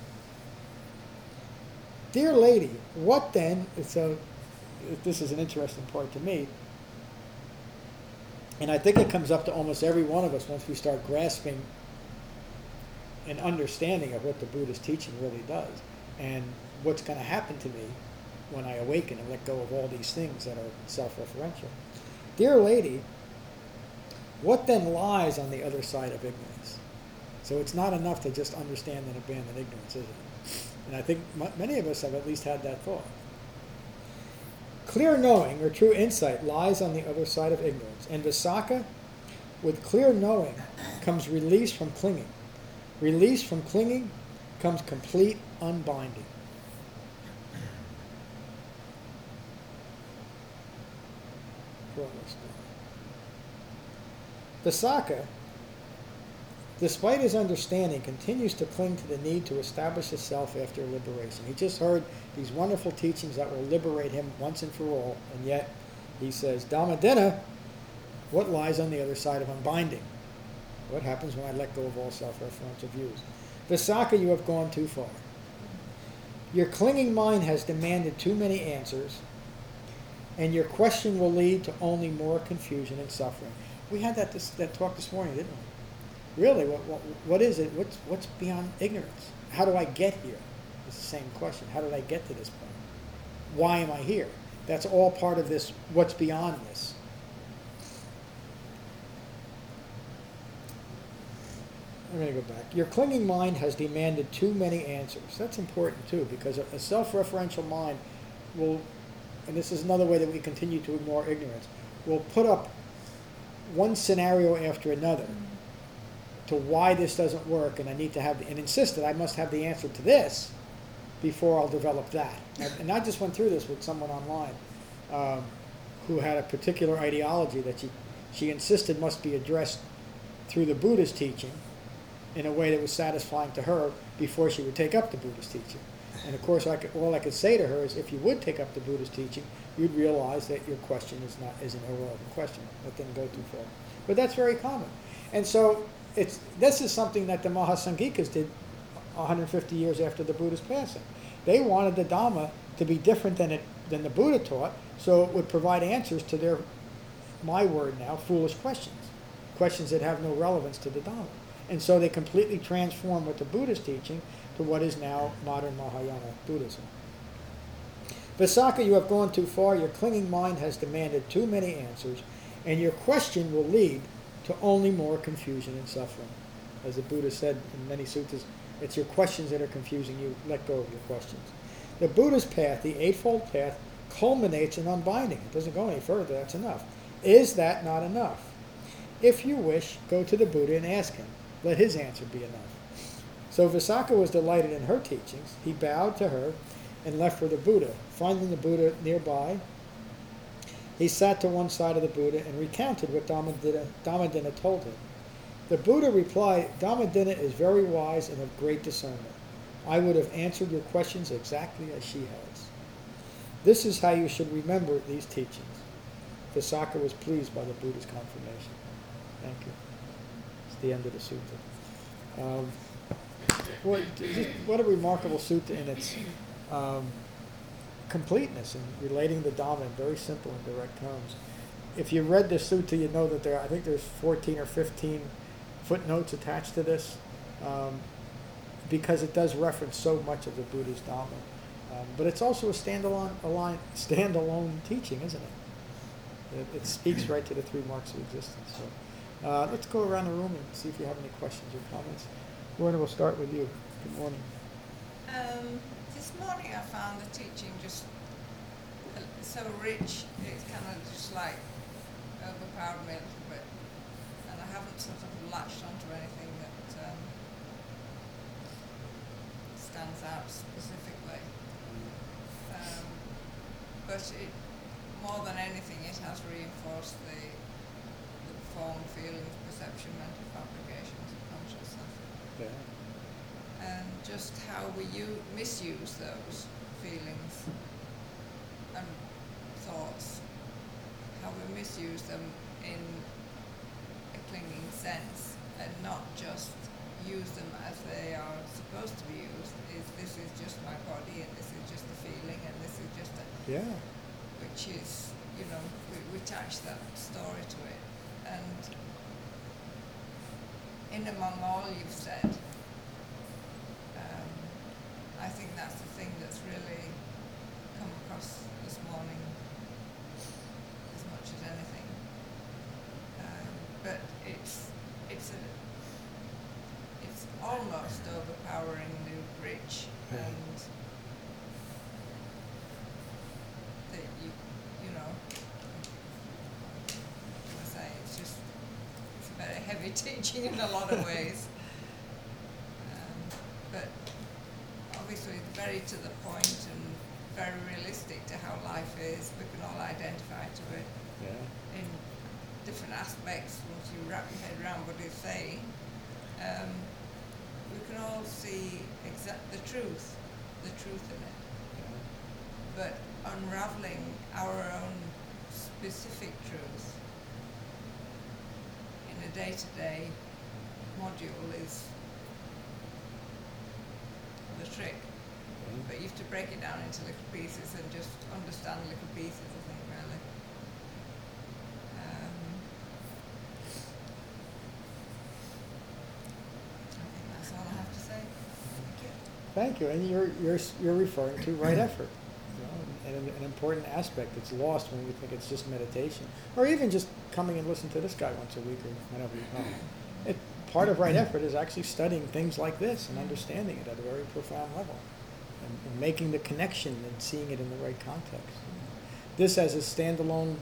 Dear lady, what then, so this is an interesting part to me, and I think it comes up to almost every one of us once we start grasping an understanding of what the Buddhist teaching really does and what's going to happen to me when I awaken and let go of all these things that are self-referential. Dear lady, what then lies on the other side of ignorance? So it's not enough to just understand and abandon ignorance, is it? And I think m- many of us have at least had that thought. Clear knowing or true insight lies on the other side of ignorance. And Visakha, with clear knowing comes release from clinging. Release from clinging comes complete unbinding. Visakha, despite his understanding, continues to cling to the need to establish the self after liberation. He just heard these wonderful teachings that will liberate him once and for all, and yet he says, Dhammadinna, what lies on the other side of unbinding? What happens when I let go of all self-referential views? Visakha, you have gone too far. Your clinging mind has demanded too many answers, and your question will lead to only more confusion and suffering. We had that this, that talk this morning, didn't we? Really, what, what, what is it? What's, what's beyond ignorance? How do I get here? It's the same question. How did I get to this point? Why am I here? That's all part of this, what's beyond this. I'm going to go back. Your clinging mind has demanded too many answers. That's important too, because a, a self-referential mind will, and this is another way that we continue to ignore ignorance, will put up one scenario after another to why this doesn't work, and I need to have, the, and insist that I must have the answer to this before I'll develop that. And, and I just went through this with someone online um, who had a particular ideology that she, she insisted must be addressed through the Buddha's teaching in a way that was satisfying to her before she would take up the Buddha's teaching. And of course, I could, all I could say to her is, if you would take up the Buddha's teaching, you'd realize that your question is not is an irrelevant question. That didn't go too far. But that's very common. And so it's this is something that the Mahasangikas did one hundred fifty years after the Buddha's passing. They wanted the Dhamma to be different than it than the Buddha taught, so it would provide answers to their, my word now, foolish questions, questions that have no relevance to the Dhamma. And so they completely transformed what the Buddha's teaching to what is now modern Mahayana Buddhism. Visakha, you have gone too far. Your clinging mind has demanded too many answers, and your question will lead to only more confusion and suffering. As the Buddha said in many suttas, it's your questions that are confusing you. Let go of your questions. The Buddha's path, the Eightfold Path, culminates in unbinding. It doesn't go any further. That's enough. Is that not enough? If you wish, go to the Buddha and ask him. Let his answer be enough. So Visakha was delighted in her teachings. He bowed to her and left for the Buddha. Finding the Buddha nearby, he sat to one side of the Buddha and recounted what Dhammadinna, Dhammadinna told him. The Buddha replied, Dhammadinna is very wise and of great discernment. I would have answered your questions exactly as she has. This is how you should remember these teachings. Visakha was pleased by the Buddha's confirmation. Thank you. It's the end of the sutta. Um, what, just, what a remarkable sutta in its um, completeness and relating the Dhamma in very simple and direct terms. If you read the sutta, you know that there, I think there's fourteen or fifteen footnotes attached to this, um, because it does reference so much of the Buddha's Dhamma. Um, but it's also a standalone, a line, standalone teaching, isn't it? it? It speaks right to the three marks of existence. So, uh, let's go around the room and see if you have any questions or comments. Lorna, we'll start with you. Good morning. Um, this morning I found the teaching just uh, so rich, it's kind of just like overpowered me a little bit. And I haven't sort of latched onto anything that um, stands out specifically. Um, but it, more than anything, it has reinforced the, the form, feelings, perception, mental fabrications of consciousness. Yeah. And just how we u- misuse those feelings and thoughts, how we misuse them in a clinging sense and not just use them as they are supposed to be used. Is this is just my body and this is just a feeling and this is just a, Yeah. which is, you know, we, we attach that story to it. And in among all you've said, um, I think that's the thing that's really come across this morning as much as anything. Um, but it's it's a it's almost overpoweringly rich, Yeah. and that you you know what can I say? It's just it's a very heavy teaching in a lot of ways. Um, but obviously very to the point and very realistic to how life is. We can all identify to it Yeah. in different aspects once you wrap your head around what it's saying. Um, we can all see exact the truth, the truth in it. But unraveling our own specific truth in a day-to-day module is the trick. But you have to break it down into little pieces and just understand little pieces, I think, really. Um, I think that's all I have to say. Thank you. Thank you. And you're you're s- you're referring to right effort, you know, and an, an important aspect that's lost when we think it's just meditation, or even just coming and listening to this guy once a week or whenever you come. It, part of right effort is actually studying things like this and understanding it at a very profound level, and, and making the connection and seeing it in the right context. This as a standalone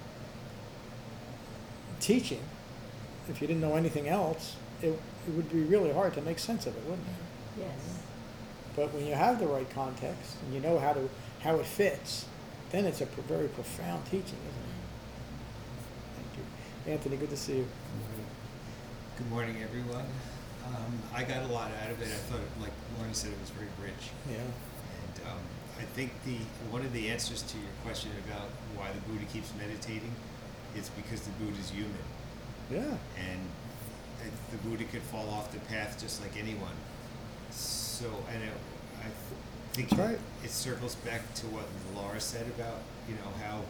teaching, if you didn't know anything else, it, it would be really hard to make sense of it, wouldn't it? Yes. But when you have the right context and you know how to how it fits, then it's a pro- very profound teaching, isn't it? Thank you, Anthony. Good to see you. Good morning, everyone. Um, I got a lot out of it. I thought, like Lauren said, it was very rich. Yeah. And um, I think the one of the answers to your question about why the Buddha keeps meditating is because the Buddha is human, Yeah. and it, the Buddha could fall off the path just like anyone. So, and it, I think That's right. it circles back to what Laura said about, you know, how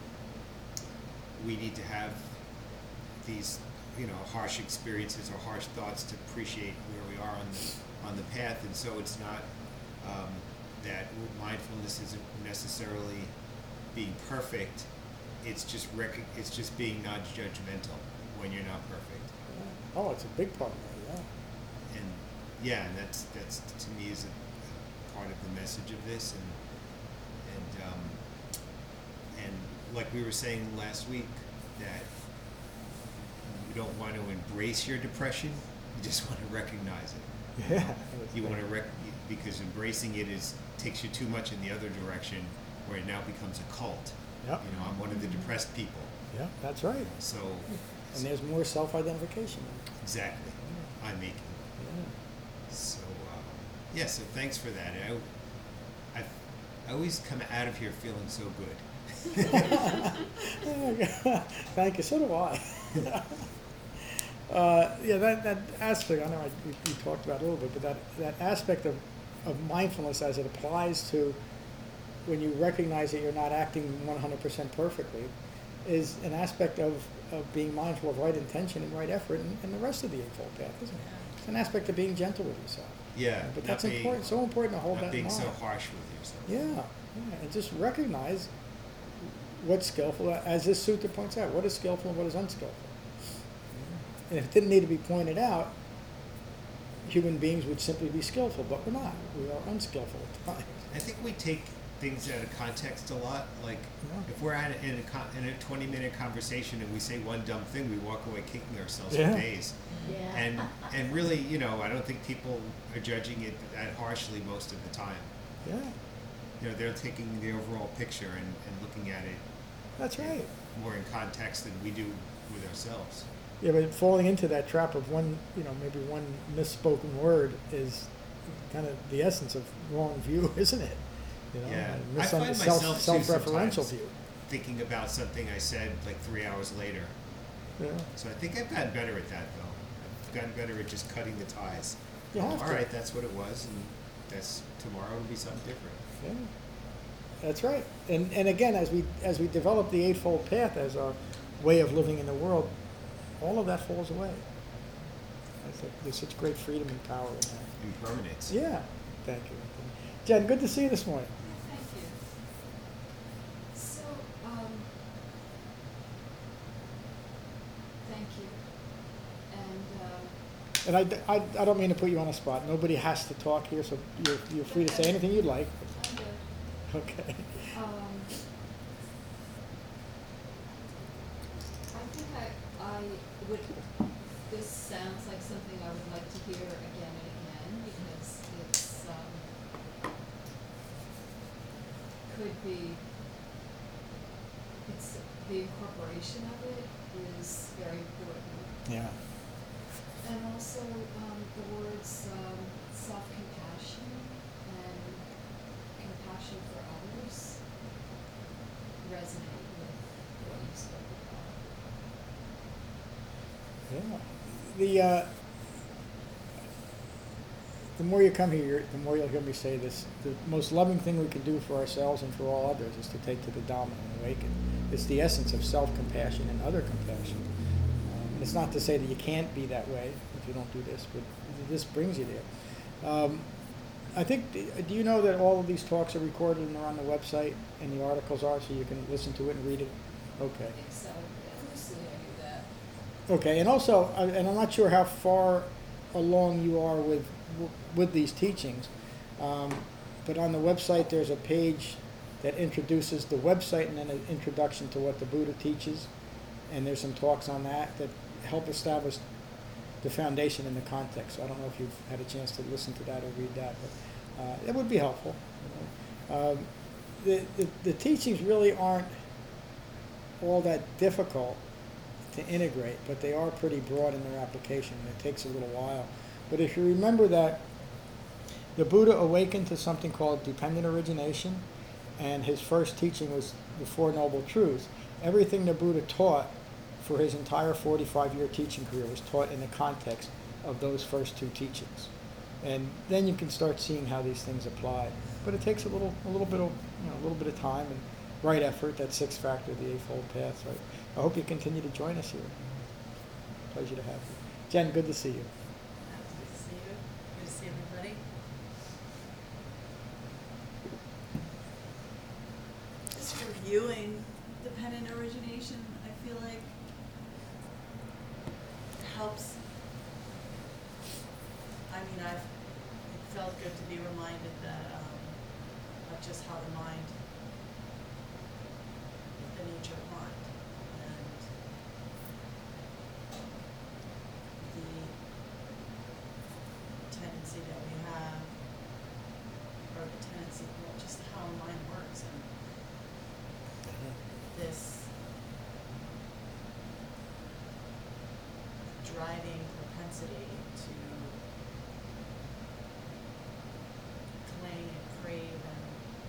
we need to have these, you know, harsh experiences or harsh thoughts to appreciate where we are on the on the path. And so it's not um, that mindfulness isn't necessarily being perfect. It's just rec- it's just being non-judgmental when you're not perfect. Oh, it's a big part of that. Yeah. And yeah, and that's that's to me is a, a part of the message of this. And and um, and like we were saying last week, that you don't want to embrace your depression, you just want to recognize it. Yeah. You want to rec- because embracing it is takes you too much in the other direction, where it now becomes a cult. Yep. You know, I'm one of the depressed people. Yeah, that's right. So And there's more self-identification. exactly, I'm making. Yeah. So uh, yeah, so thanks for that. I, I I always come out of here feeling so good. Thank you. So do I. uh, yeah, that, that aspect, I know I, we, we talked about it a little bit, but that, that aspect of, of mindfulness as it applies to when you recognize that you're not acting one hundred percent perfectly is an aspect of, of being mindful of right intention and right effort and, and the rest of the Eightfold Path, isn't it? It's an aspect of being gentle with yourself. Yeah, But not that's being, important, so important to hold not that in being mind. so harsh with yourself. Yeah, yeah, and just recognize what's skillful, as this sutta points out, what is skillful and what is unskillful. And if it didn't need to be pointed out, human beings would simply be skillful, but we're not. We are unskillful at times. I think we take things out of context a lot. Like, Yeah. if we're at a, in a con- in a twenty minute conversation and we say one dumb thing, we walk away kicking ourselves Yeah. for days. Yeah. And and really, you know, I don't think people are judging it that harshly most of the time. Yeah, You know, they're taking the overall picture and, and looking at it that's right. more in context than we do with ourselves. Yeah, but falling into that trap of one, you know, maybe one misspoken word is kind of the essence of wrong view, isn't it? You know, Yeah. a I find misun- myself self, too self-referential sometimes view. thinking about something I said like three hours later. Yeah, So I think I've gotten better at that, though. I've gotten better at just cutting the ties. you have All to. right, that's what it was, and that's tomorrow will be something different. Yeah, that's right. And and again, as we as we develop the eightfold path as our way of living in the world, all of that falls away. I think there's such great freedom and power in that. Impermanence. Yeah, thank you. Jen, good to see you this morning. Thank you. So, um, thank you. And, um, And I, d- I- I don't mean to put you on a spot. Nobody has to talk here, so you're, you're free to say anything you'd like. I'm good. Okay. Um, I think I, I would, this sounds like something I would like to hear again and again, because it's, um, could be, it's, the incorporation of it is very important. Yeah. And also, um, the words, um, self-compassion and compassion for others resonate with what you spoke about. Yeah. The, uh, the more you come here, the more you'll hear me say this. The most loving thing we can do for ourselves and for all others is to take to the Dhamma and awaken. It's the essence of self-compassion and other compassion. Um, and it's not to say that you can't be that way if you don't do this, but this brings you there. Um, I think, do you know that all of these talks are recorded and they're on the website and the articles are, so you can listen to it and read it? Okay. I think so, yeah. Loosely, I knew that. Okay, and also, uh, and I'm not sure how far along you are with with these teachings, um, but on the website there's a page that introduces the website and then an introduction to what the Buddha teaches, and there's some talks on that that help establish the foundation and the context. So I don't know if you've had a chance to listen to that or read that, but uh, it would be helpful. You know. um, the, the the teachings really aren't all that difficult to integrate, but they are pretty broad in their application, and it takes a little while. But if you remember that the Buddha awakened to something called dependent origination, and his first teaching was the Four Noble Truths. Everything the Buddha taught for his entire forty-five year teaching career was taught in the context of those first two teachings. And then you can start seeing how these things apply. But it takes a little, a little bit of, you know, a little bit of time and right effort, that sixth factor, the Eightfold Path. So I hope you continue to join us here. Pleasure to have you. Jen, good to see you. Good to see you. Good to see everybody. Just reviewing dependent origination, I feel like helps. I mean, I've, it felt good to be reminded that, um, of just how the mind, the nature of mind, and the tendency that we have, or the tendency, well, just how mind works, and this driving propensity to cling and crave, and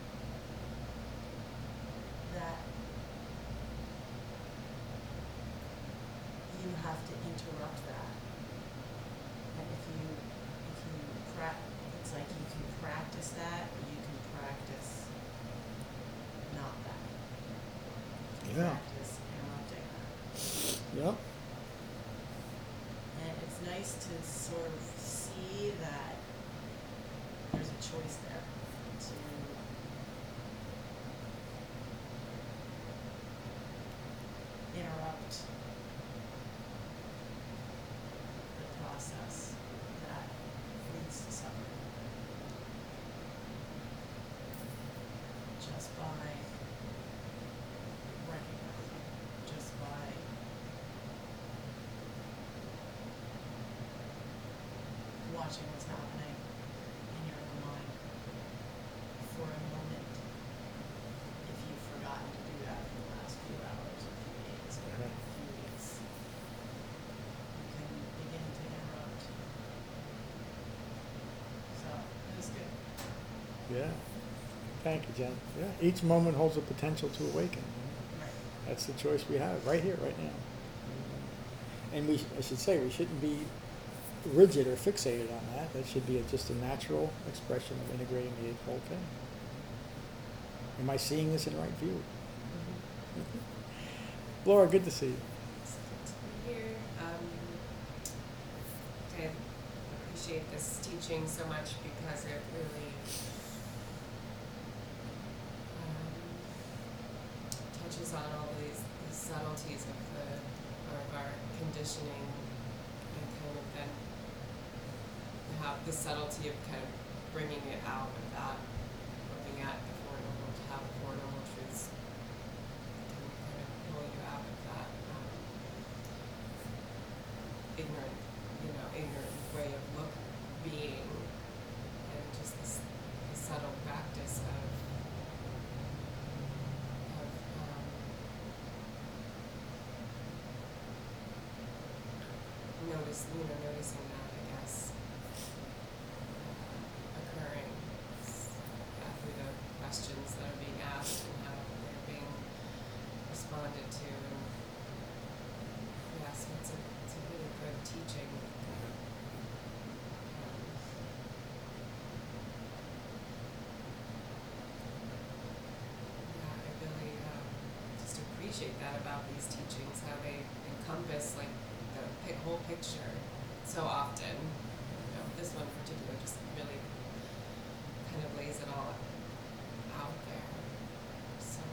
that you have to interrupt that. And if you, if you prac, it's like you can practice that, or you can practice not that. You can Yeah. Practice interrupting that. Yep. And it's nice to sort of see that there's a choice there to interrupt the process that leads to suffering. watching what's happening in your own mind for a moment, if you've forgotten to do that for the last few hours or few days or Mhm. few weeks, you can begin to interrupt. So, it was good. Yeah. Thank you, Jen. Yeah. Each moment holds the potential to awaken. Right. That's the choice we have right here, right now. And we, I should say, we shouldn't be rigid or fixated on that. That should be a, just a natural expression of integrating the Eightfold Thing. Am I seeing this in right view? Laura, good to see you. It's good to be here. Um, I appreciate this teaching so much because it really um, touches on all these, these subtleties of the of our conditioning and kind of then have the subtlety of kind of bringing it out of that, looking at the Four Noble, to have the Four Noble Truths can kind of pull you out of that um, ignorant, you know, ignorant way of look being, and just this, this subtle practice of of um, notice, you know, noticing that, I guess, uh, occurring s- uh, through the questions that are being asked and how they're being responded to. And yeah, so it's a, it's a really good teaching. Um, yeah, I really um, just appreciate that about these teachings, how they encompass like the pic- whole picture so often. You know, this one in particular just really kind of lays it all out there. So,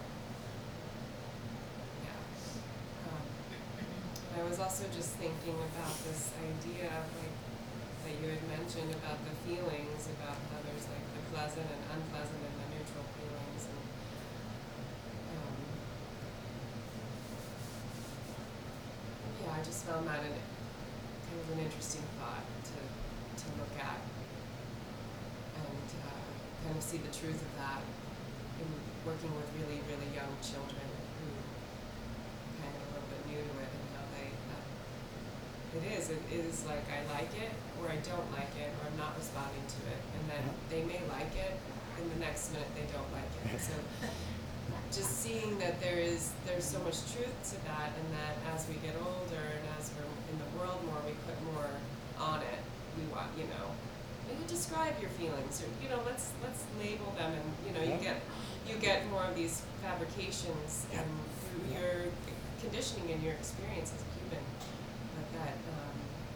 yeah. Um, I was also just thinking about this idea of like that you had mentioned about the feelings, about how there's like the pleasant and unpleasant and the neutral feelings, and um, yeah, I just found that an kind of an interesting thought to to look at and uh, kind of see the truth of that in working with really really young children who are kind of a little bit new to it, and how they uh, it is it is like I like it or I don't like it, or I'm not responding to it, and then they may like it and the next minute they don't like it. So just seeing that there is there's so much truth to that, and that as we get older and as we're in the world more, we put more on it. We want, you know, maybe describe your feelings, or you know, let's let's label them, and you know, you Yeah. get you get more of these fabrications Yeah. and through Yeah. your conditioning and your experience as a human, but that um,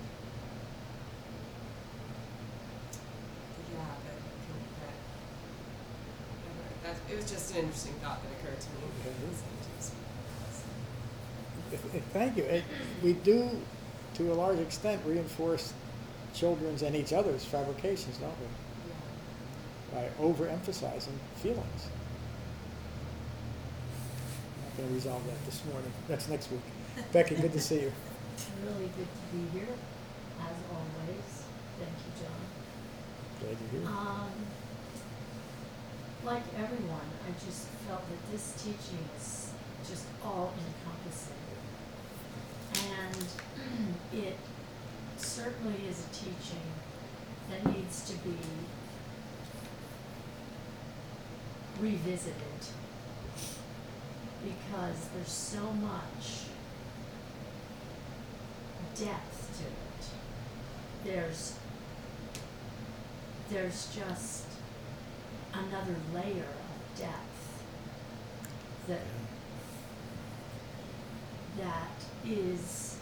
yeah, that can- that that it was just an interesting thought that occurred to me. Okay. listening to you speak. If- if- Thank you. It, we do, to a large extent, reinforce children's and each other's fabrications, don't we? Yeah. By overemphasizing feelings. Not going to resolve that this morning. That's next week. Becky, good to see you. Really good to be here, as always. Thank you, John. Glad you're here. Um, like everyone, I just felt that this teaching is just all encompassing. And it certainly is a teaching that needs to be revisited, because there's so much depth to it. There's there's just another layer of depth that that is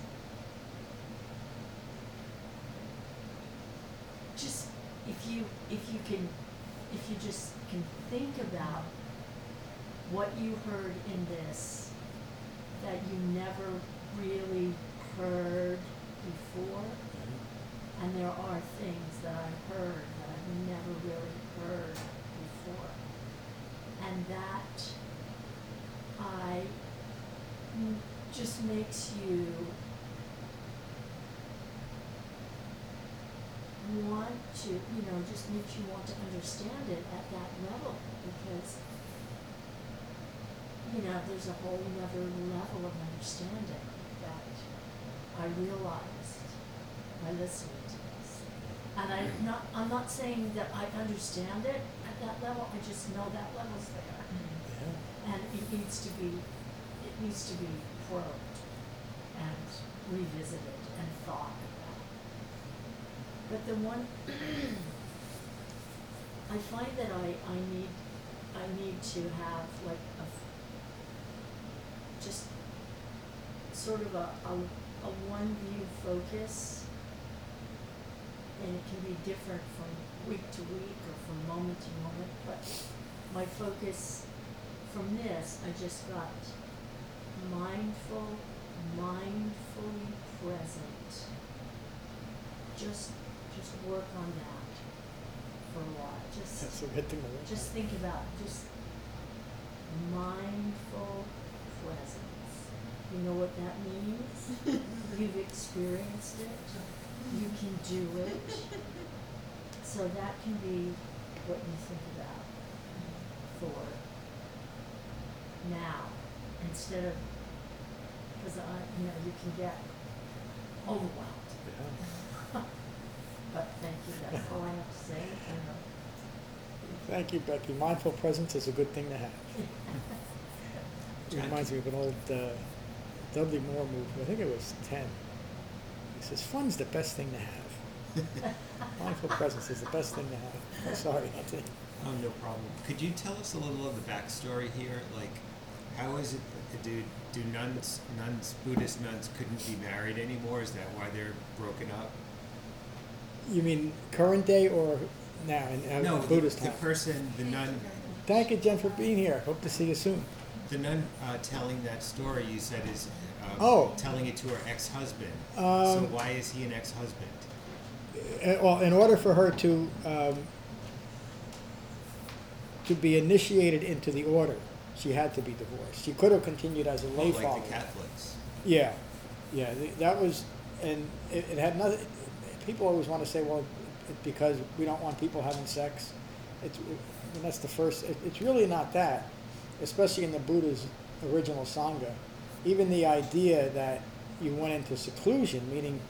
just, if you if you can if you just can think about what you heard in this that you never really heard before. And there are things that I heard that I've never really heard before. And that I mm, just makes you want want to, you know, just makes you want to understand it at that level, because, you know, there's a whole other level of understanding that I realized by listening to this. And I'm not, I'm not saying that I understand it at that level, I just know that level's there. Yeah. And it needs to be, it needs to be probed and revisited and thought about. But the one, I find that I, I need, I need to have like a, f- just sort of a, a, a one view focus. And it can be different from week to week or from moment to moment, but my focus from this, I just got mindful, mindfully present. Just, just work on that for a while. Just, That's a good thing to work just on. think about it. Just mindful presence. You know what that means? You've experienced it. You can do it. So that can be what you think about for now, instead of, because I, you know, you can get overwhelmed. Yeah. But thank you, that's all I have to say, you know. Thank you, Becky. Mindful presence is a good thing to have. It reminds me of an old uh, Dudley Moore movie. I think it was ten. He says, "Fun's the best thing to have." Mindful presence is the best thing to have. I'm sorry, that's it. Oh, no problem. Could you tell us a little of the backstory here? Like, how is it, do, do nuns, nuns, Buddhist nuns couldn't be married anymore? Is that why they're broken up? You mean current day or now in uh, No, the, Buddhist the time? person, the nun, Thank you, Jen, for being here. Hope to see you soon. the nun uh, telling that story you said is uh, Oh. telling it to her ex-husband. so Um, why is he an ex-husband? Uh, well, in order for her to um, to be initiated into the order, she had to be divorced. She could have continued as a Oh, lay like follower. the Catholics. Yeah, yeah, th- that was, and it, it had nothing. People always want to say, well, it, because we don't want people having sex. It's and that's the first. It, it's really not that, especially in the Buddha's original sangha. Even the idea that you went into seclusion, meaning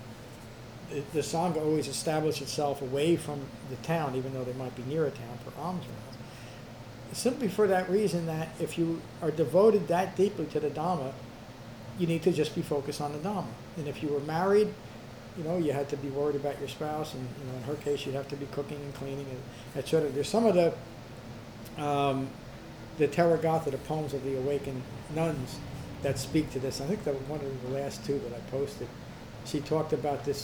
the, the sangha always established itself away from the town, even though they might be near a town for alms rounds. Simply for that reason that if you are devoted that deeply to the Dhamma, you need to just be focused on the Dhamma. And if you were married, you know, you had to be worried about your spouse, and you know, in her case, you'd have to be cooking and cleaning, and et cetera. There's some of the um, the Theragatha, the poems of the awakened nuns, that speak to this. I think that was one of the last two that I posted. She talked about this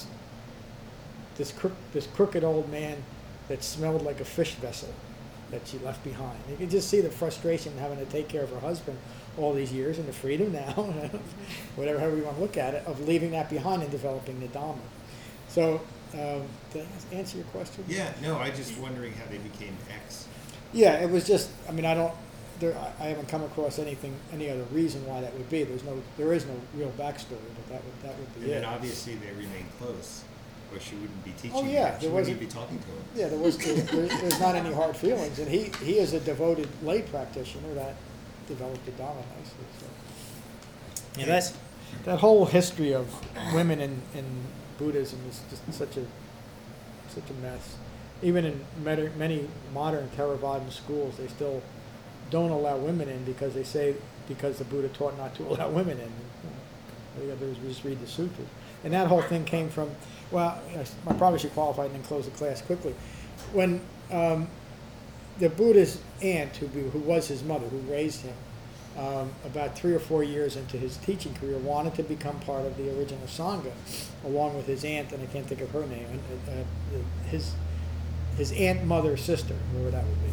this crook, this crooked old man that smelled like a fish vessel that she left behind. You can just see the frustration having to take care of her husband all these years, and the freedom now, whatever, however you want to look at it, of leaving that behind and developing the Dhamma. So, um, did I answer your question? Yeah, no, I just wondering how they became ex. Yeah, it was just, I mean, I don't, there, I I haven't come across anything, any other reason why that would be. There's no, there is no real backstory, but that would, that would And be then it. obviously they remain close, or she wouldn't be teaching Oh, him. yeah, She there wouldn't even wasn't- be talking to him. Yeah, there was, there, there- there's not any hard feelings, and he, he is a devoted lay practitioner that developed the Dhamma nicely, so. Yeah, Thanks. that, that whole history of women in, in Buddhism is just such a, such a mess. Even in many, many modern Theravada schools, they still don't allow women in because they say, because the Buddha taught not to allow women in. All you gotta do is just read the sutras. And that whole thing came from, well, I probably should qualify and then close the class quickly. When um, the Buddha's aunt, who, be, who was his mother, who raised him, um, about three or four years into his teaching career, wanted to become part of the original Sangha, along with his aunt, and I can't think of her name, uh, uh, his, his aunt, mother, sister, whoever that would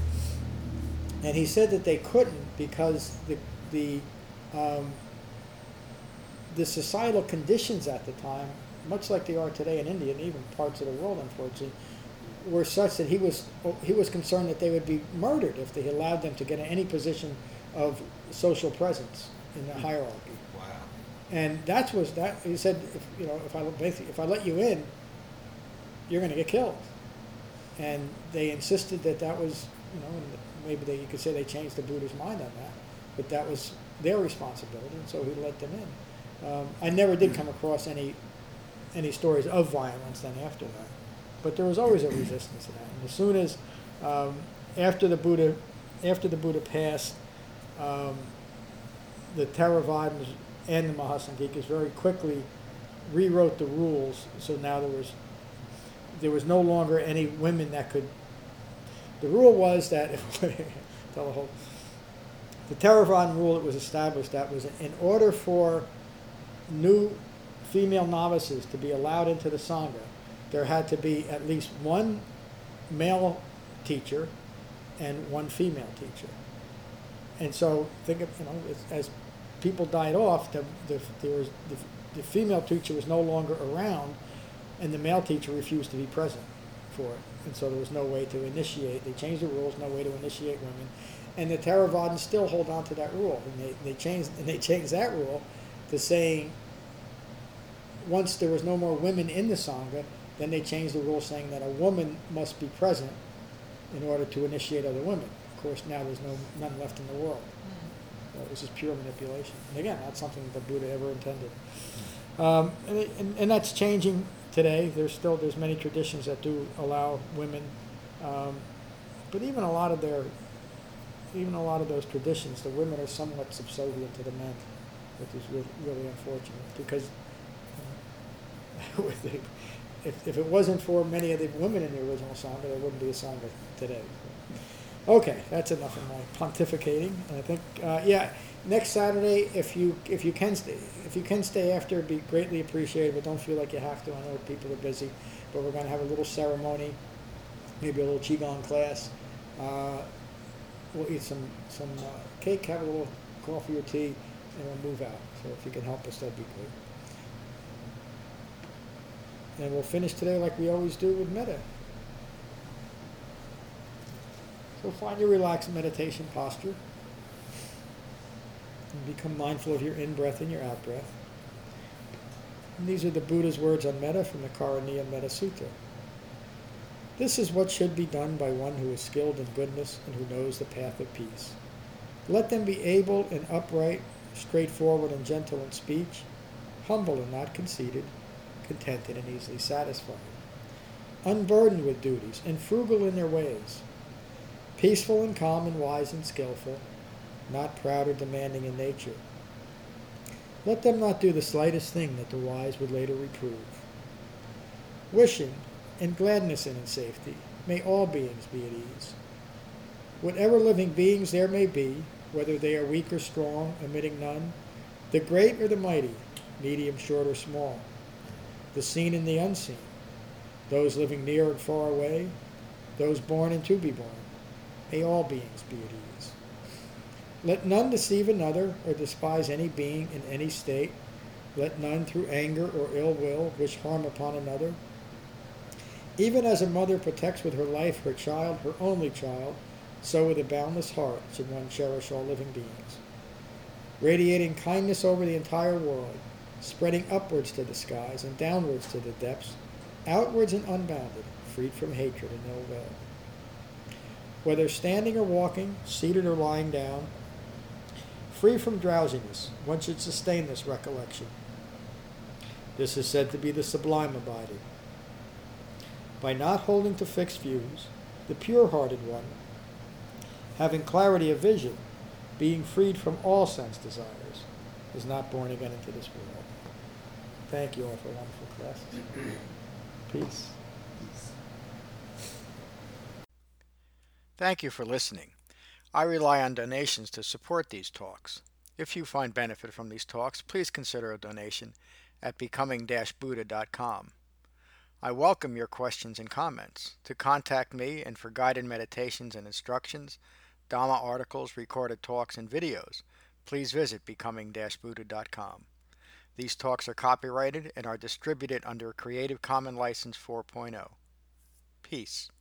be. And he said that they couldn't because the, the, um, the societal conditions at the time, much like they are today in India and even parts of the world, unfortunately, were such that he was he was concerned that they would be murdered if they allowed them to get in any position of social presence in the hierarchy. Wow. And that was that he said, if, you know, if I basically if I let you in, you're going to get killed. and they insisted that that was, you know, and maybe they, you could say they changed the Buddha's mind on that, but that was their responsibility, and so he let them in. Um, I never did come across any any stories of violence then after that, but there was always a resistance to that. And as soon as um, after the Buddha after the Buddha passed, um, the Theravadins and the Mahasangikas very quickly rewrote the rules, so now there was there was no longer any women that could. The rule was that if tell the whole the Theravada rule that was established, that was in order for new female novices to be allowed into the Sangha, there had to be at least one male teacher and one female teacher. And so think of, you know, as, as people died off, the, the, there was, the, the female teacher was no longer around, and the male teacher refused to be present for it. And so there was no way to initiate. They changed the rules, no way to initiate women. And the Theravadins still hold on to that rule. And they, they changed and they changed that rule to saying once there was no more women in the Sangha, then they changed the rule saying that a woman must be present in order to initiate other women. Of course, now there's no none left in the world. So this is pure manipulation. And again, not something that the Buddha ever intended. Um, and, it, and, and that's changing today. There's still there's many traditions that do allow women, um, but even a lot of their even a lot of those traditions, the women are somewhat subservient to the men, which is really, really unfortunate. Because uh, with the, if if it wasn't for many of the women in the original Sangha, there wouldn't be a Sangha today. Okay, that's enough of my pontificating. And I think, uh, yeah, next Saturday, if you if you can stay, if you can stay after, it'd be greatly appreciated. But don't feel like you have to. I know people are busy, but we're going to have a little ceremony, maybe a little qigong class. Uh, we'll eat some some uh, cake, have a little coffee or tea, and we'll move out. So if you can help us, that'd be great. And we'll finish today like we always do with metta. So find your relaxed meditation posture. And become mindful of your in-breath and your out-breath. And these are the Buddha's words on metta from the Karaniya Metta Sutta. This is what should be done by one who is skilled in goodness and who knows the path of peace. Let them be able and upright, straightforward and gentle in speech, humble and not conceited, contented and easily satisfied, unburdened with duties and frugal in their ways, peaceful and calm and wise and skillful, not proud or demanding in nature. Let them not do the slightest thing that the wise would later reprove. Wishing and gladness and in safety, may all beings be at ease. Whatever living beings there may be, whether they are weak or strong, omitting none, the great or the mighty, medium, short, or small, the seen and the unseen, those living near and far away, those born and to be born, may all beings be at ease. Let none deceive another or despise any being in any state. Let none through anger or ill will wish harm upon another. Even as a mother protects with her life her child, her only child, so with a boundless heart should one cherish all living beings. Radiating kindness over the entire world, spreading upwards to the skies and downwards to the depths, outwards and unbounded, freed from hatred and ill will. Whether standing or walking, seated or lying down, free from drowsiness, one should sustain this recollection. This is said to be the sublime abiding. By not holding to fixed views, the pure-hearted one, having clarity of vision, being freed from all sense desires, is not born again into this world. Thank you all for wonderful classes. Peace. Thank you for listening. I rely on donations to support these talks. If you find benefit from these talks, please consider a donation at becoming dash buddha dot com. I welcome your questions and comments. To contact me and for guided meditations and instructions, Dhamma articles, recorded talks, and videos, please visit becoming dash buddha dot com. These talks are copyrighted and are distributed under a Creative Commons License four point oh. Peace.